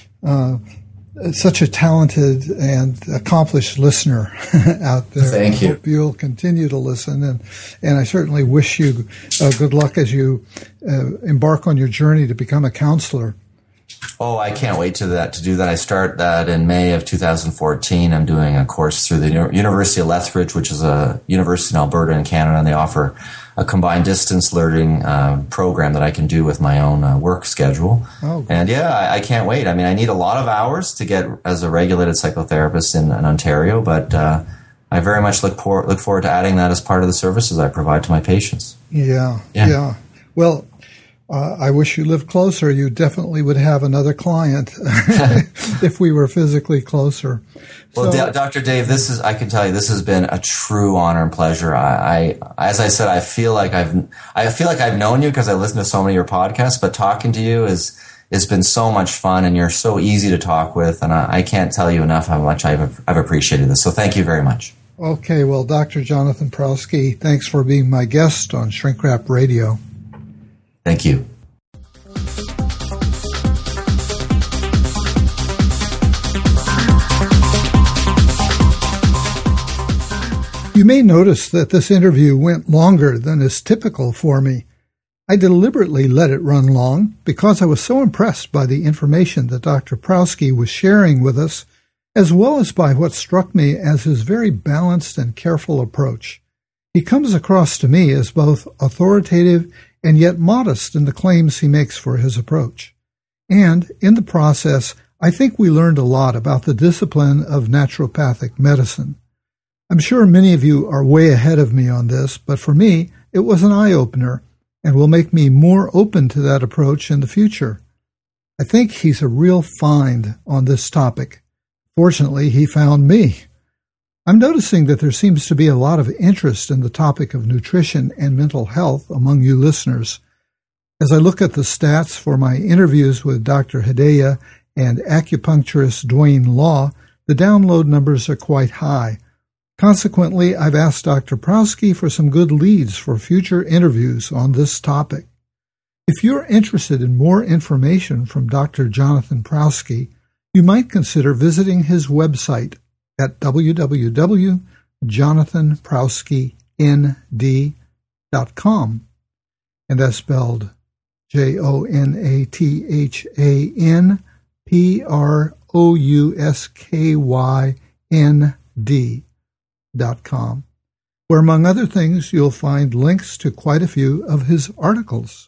such a talented and accomplished listener out there. Thank you. I hope you'll continue to listen, and I certainly wish you good luck as you embark on your journey to become a counselor. Oh, I can't wait to do that. I start that in May of 2014. I'm doing a course through the University of Lethbridge, which is a university in Alberta in Canada, and they offer a combined distance learning program that I can do with my own work schedule. Oh, and yeah, I can't wait. I mean, I need a lot of hours to get as a regulated psychotherapist in Ontario, but I very much look forward to adding that as part of the services I provide to my patients. Yeah. Well, I wish you lived closer. You definitely would have another client if we were physically closer. Well, Dr. Dave, I can tell you, this has been a true honor and pleasure. As I said, I feel like I've known you because I listen to so many of your podcasts, but talking to you it's been so much fun, and you're so easy to talk with, and I can't tell you enough how much I've appreciated this. So thank you very much. Okay. Well, Dr. Jonathan Prowski, thanks for being my guest on Shrink Rap Radio. Thank you. You may notice that this interview went longer than is typical for me. I deliberately let it run long because I was so impressed by the information that Dr. Prowski was sharing with us, as well as by what struck me as his very balanced and careful approach. He comes across to me as both authoritative and yet modest in the claims he makes for his approach. And, in the process, I think we learned a lot about the discipline of naturopathic medicine. I'm sure many of you are way ahead of me on this, but for me, it was an eye-opener and will make me more open to that approach in the future. I think he's a real find on this topic. Fortunately, he found me. I'm noticing that there seems to be a lot of interest in the topic of nutrition and mental health among you listeners. As I look at the stats for my interviews with Dr. Hedaya and acupuncturist Dwayne Law, the download numbers are quite high. Consequently, I've asked Dr. Prowski for some good leads for future interviews on this topic. If you're interested in more information from Dr. Jonathan Prowski, you might consider visiting his website at www.jonathanprowskind.com, and that's spelled JONATHANPROUSKYND.com, where, among other things, you'll find links to quite a few of his articles.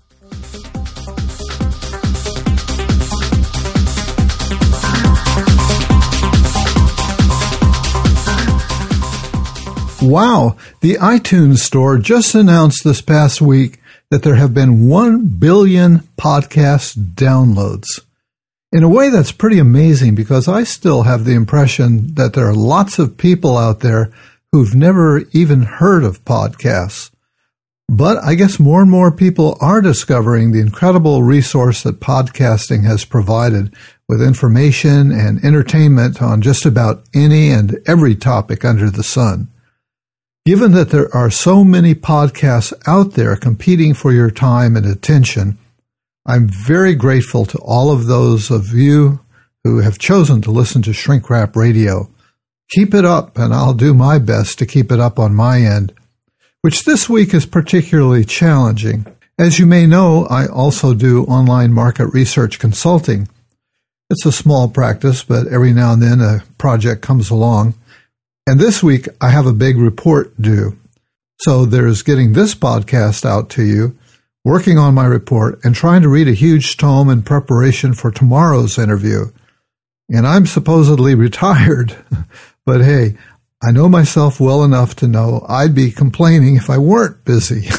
Wow! The iTunes Store just announced this past week that there have been 1 billion podcast downloads. In a way, that's pretty amazing because I still have the impression that there are lots of people out there who've never even heard of podcasts. But I guess more and more people are discovering the incredible resource that podcasting has provided with information and entertainment on just about any and every topic under the sun. Given that there are so many podcasts out there competing for your time and attention, I'm very grateful to all of those of you who have chosen to listen to Shrink Rap Radio. Keep it up, and I'll do my best to keep it up on my end, which this week is particularly challenging. As you may know, I also do online market research consulting. It's a small practice, but every now and then a project comes along. And this week, I have a big report due. So there's getting this podcast out to you, working on my report, and trying to read a huge tome in preparation for tomorrow's interview. And I'm supposedly retired, but hey, I know myself well enough to know I'd be complaining if I weren't busy.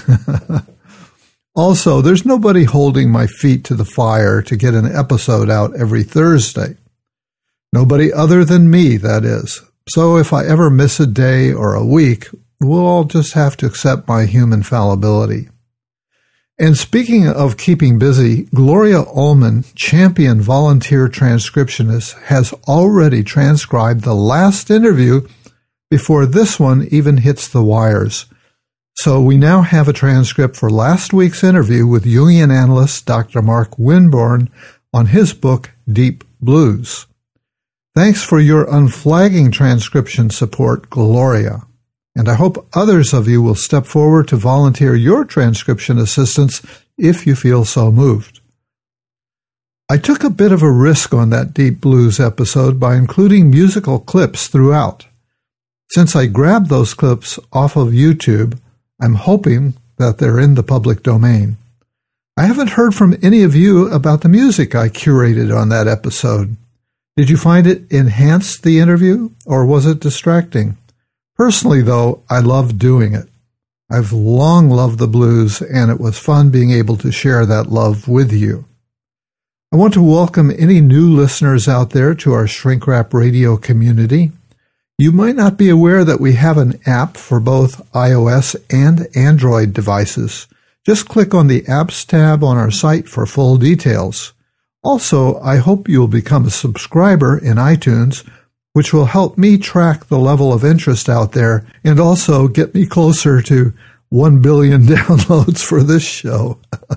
Also, there's nobody holding my feet to the fire to get an episode out every Thursday. Nobody other than me, that is. So if I ever miss a day or a week, we'll all just have to accept my human fallibility. And speaking of keeping busy, Gloria Ullman, champion volunteer transcriptionist, has already transcribed the last interview before this one even hits the wires. So we now have a transcript for last week's interview with Jungian analyst Dr. Mark Winborn on his book, Deep Blues. Thanks for your unflagging transcription support, Gloria. And I hope others of you will step forward to volunteer your transcription assistance if you feel so moved. I took a bit of a risk on that Deep Blues episode by including musical clips throughout. Since I grabbed those clips off of YouTube, I'm hoping that they're in the public domain. I haven't heard from any of you about the music I curated on that episode. Did you find it enhanced the interview, or was it distracting? Personally, though, I loved doing it. I've long loved the blues, and it was fun being able to share that love with you. I want to welcome any new listeners out there to our Shrink Rap Radio community. You might not be aware that we have an app for both iOS and Android devices. Just click on the Apps tab on our site for full details. Also, I hope you'll become a subscriber in iTunes, which will help me track the level of interest out there and also get me closer to 1 billion downloads for this show.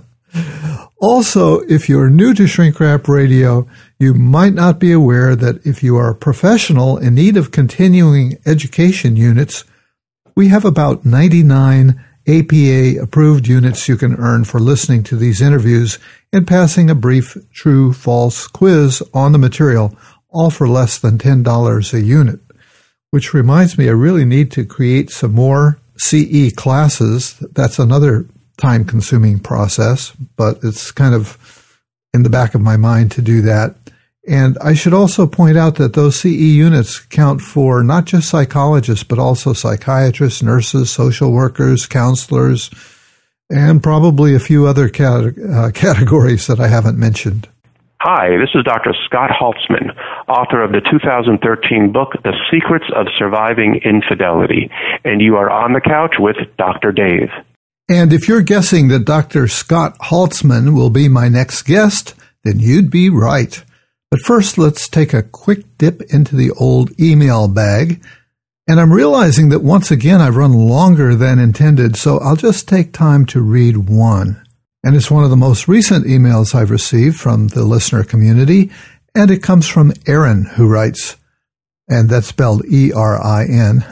Also, if you're new to Shrink Rap Radio, you might not be aware that if you are a professional in need of continuing education units, we have about 99 APA-approved units you can earn for listening to these interviews and passing a brief true-false quiz on the material, all for less than $10 a unit. Which reminds me, I really need to create some more CE classes. That's another time-consuming process, but it's kind of in the back of my mind to do that. And I should also point out that those CE units count for not just psychologists, but also psychiatrists, nurses, social workers, counselors, and probably a few other categories that I haven't mentioned. Hi, this is Dr. Scott Haltzman, author of the 2013 book, The Secrets of Surviving Infidelity, and you are on the couch with Dr. Dave. And if you're guessing that Dr. Scott Haltzman will be my next guest, then you'd be right. But first, let's take a quick dip into the old email bag. And I'm realizing that once again I've run longer than intended, so I'll just take time to read one. And it's one of the most recent emails I've received from the listener community, and it comes from Erin, who writes, and that's spelled E-R-I-N.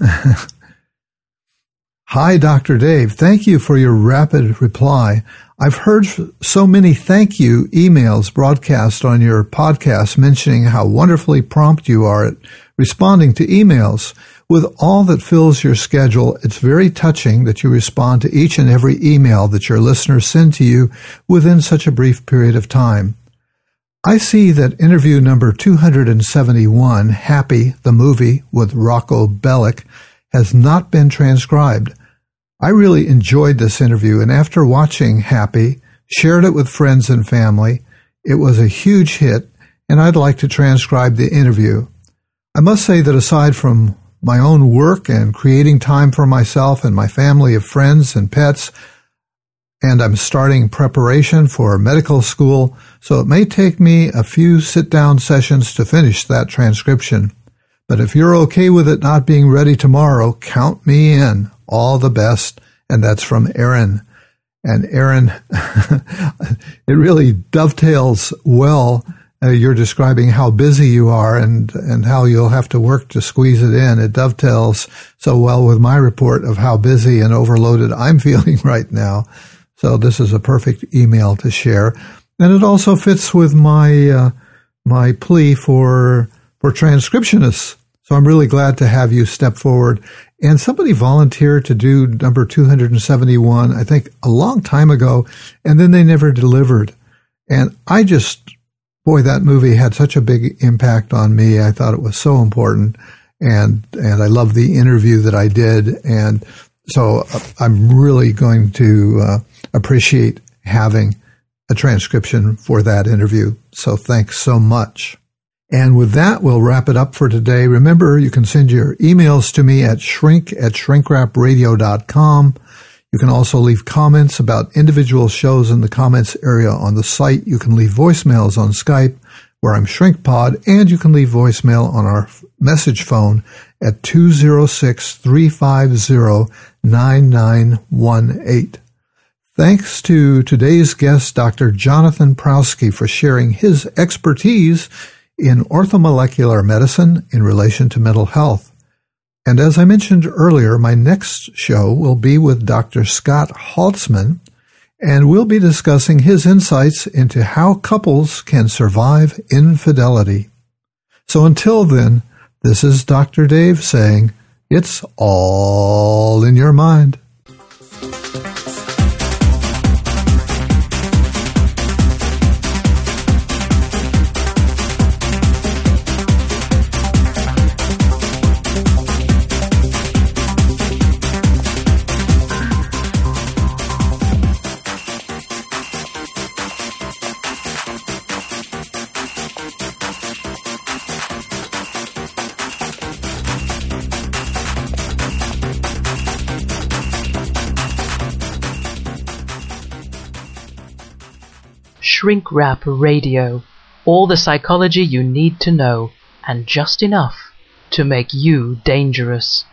Hi, Dr. Dave. Thank you for your rapid reply. I've heard so many thank you emails broadcast on your podcast mentioning how wonderfully prompt you are at responding to emails. With all that fills your schedule, it's very touching that you respond to each and every email that your listeners send to you within such a brief period of time. I see that interview number 271, Happy, the movie with Rocco Bellick, has not been transcribed. I really enjoyed this interview, and after watching Happy, shared it with friends and family. It was a huge hit, and I'd like to transcribe the interview. I must say that aside from my own work and creating time for myself and my family of friends and pets, and I'm starting preparation for medical school, so it may take me a few sit-down sessions to finish that transcription. But if you're okay with it not being ready tomorrow, count me in. All the best. And that's from Aaron. And Aaron, it really dovetails well. You're describing how busy you are and how you'll have to work to squeeze it in. It dovetails so well with my report of how busy and overloaded I'm feeling right now. So this is a perfect email to share. And it also fits with my my plea for transcriptionists. So I'm really glad to have you step forward. And somebody volunteered to do number 271, I think a long time ago, and then they never delivered. And boy, that movie had such a big impact on me. I thought it was so important. And I love the interview that I did. And so I'm really going to appreciate having a transcription for that interview. So thanks so much. And with that, we'll wrap it up for today. Remember, you can send your emails to me at shrink@shrinkrapradio.com. You can also leave comments about individual shows in the comments area on the site. You can leave voicemails on Skype, where I'm ShrinkPod, and you can leave voicemail on our message phone at 206-350-9918. Thanks to today's guest, Dr. Jonathan Prowski, for sharing his expertise in orthomolecular medicine in relation to mental health. And as I mentioned earlier, my next show will be with Dr. Scott Haltzman, and we'll be discussing his insights into how couples can survive infidelity. So until then, this is Dr. Dave saying, it's all in your mind. Shrink Rap Radio. All the psychology you need to know, and just enough to make you dangerous.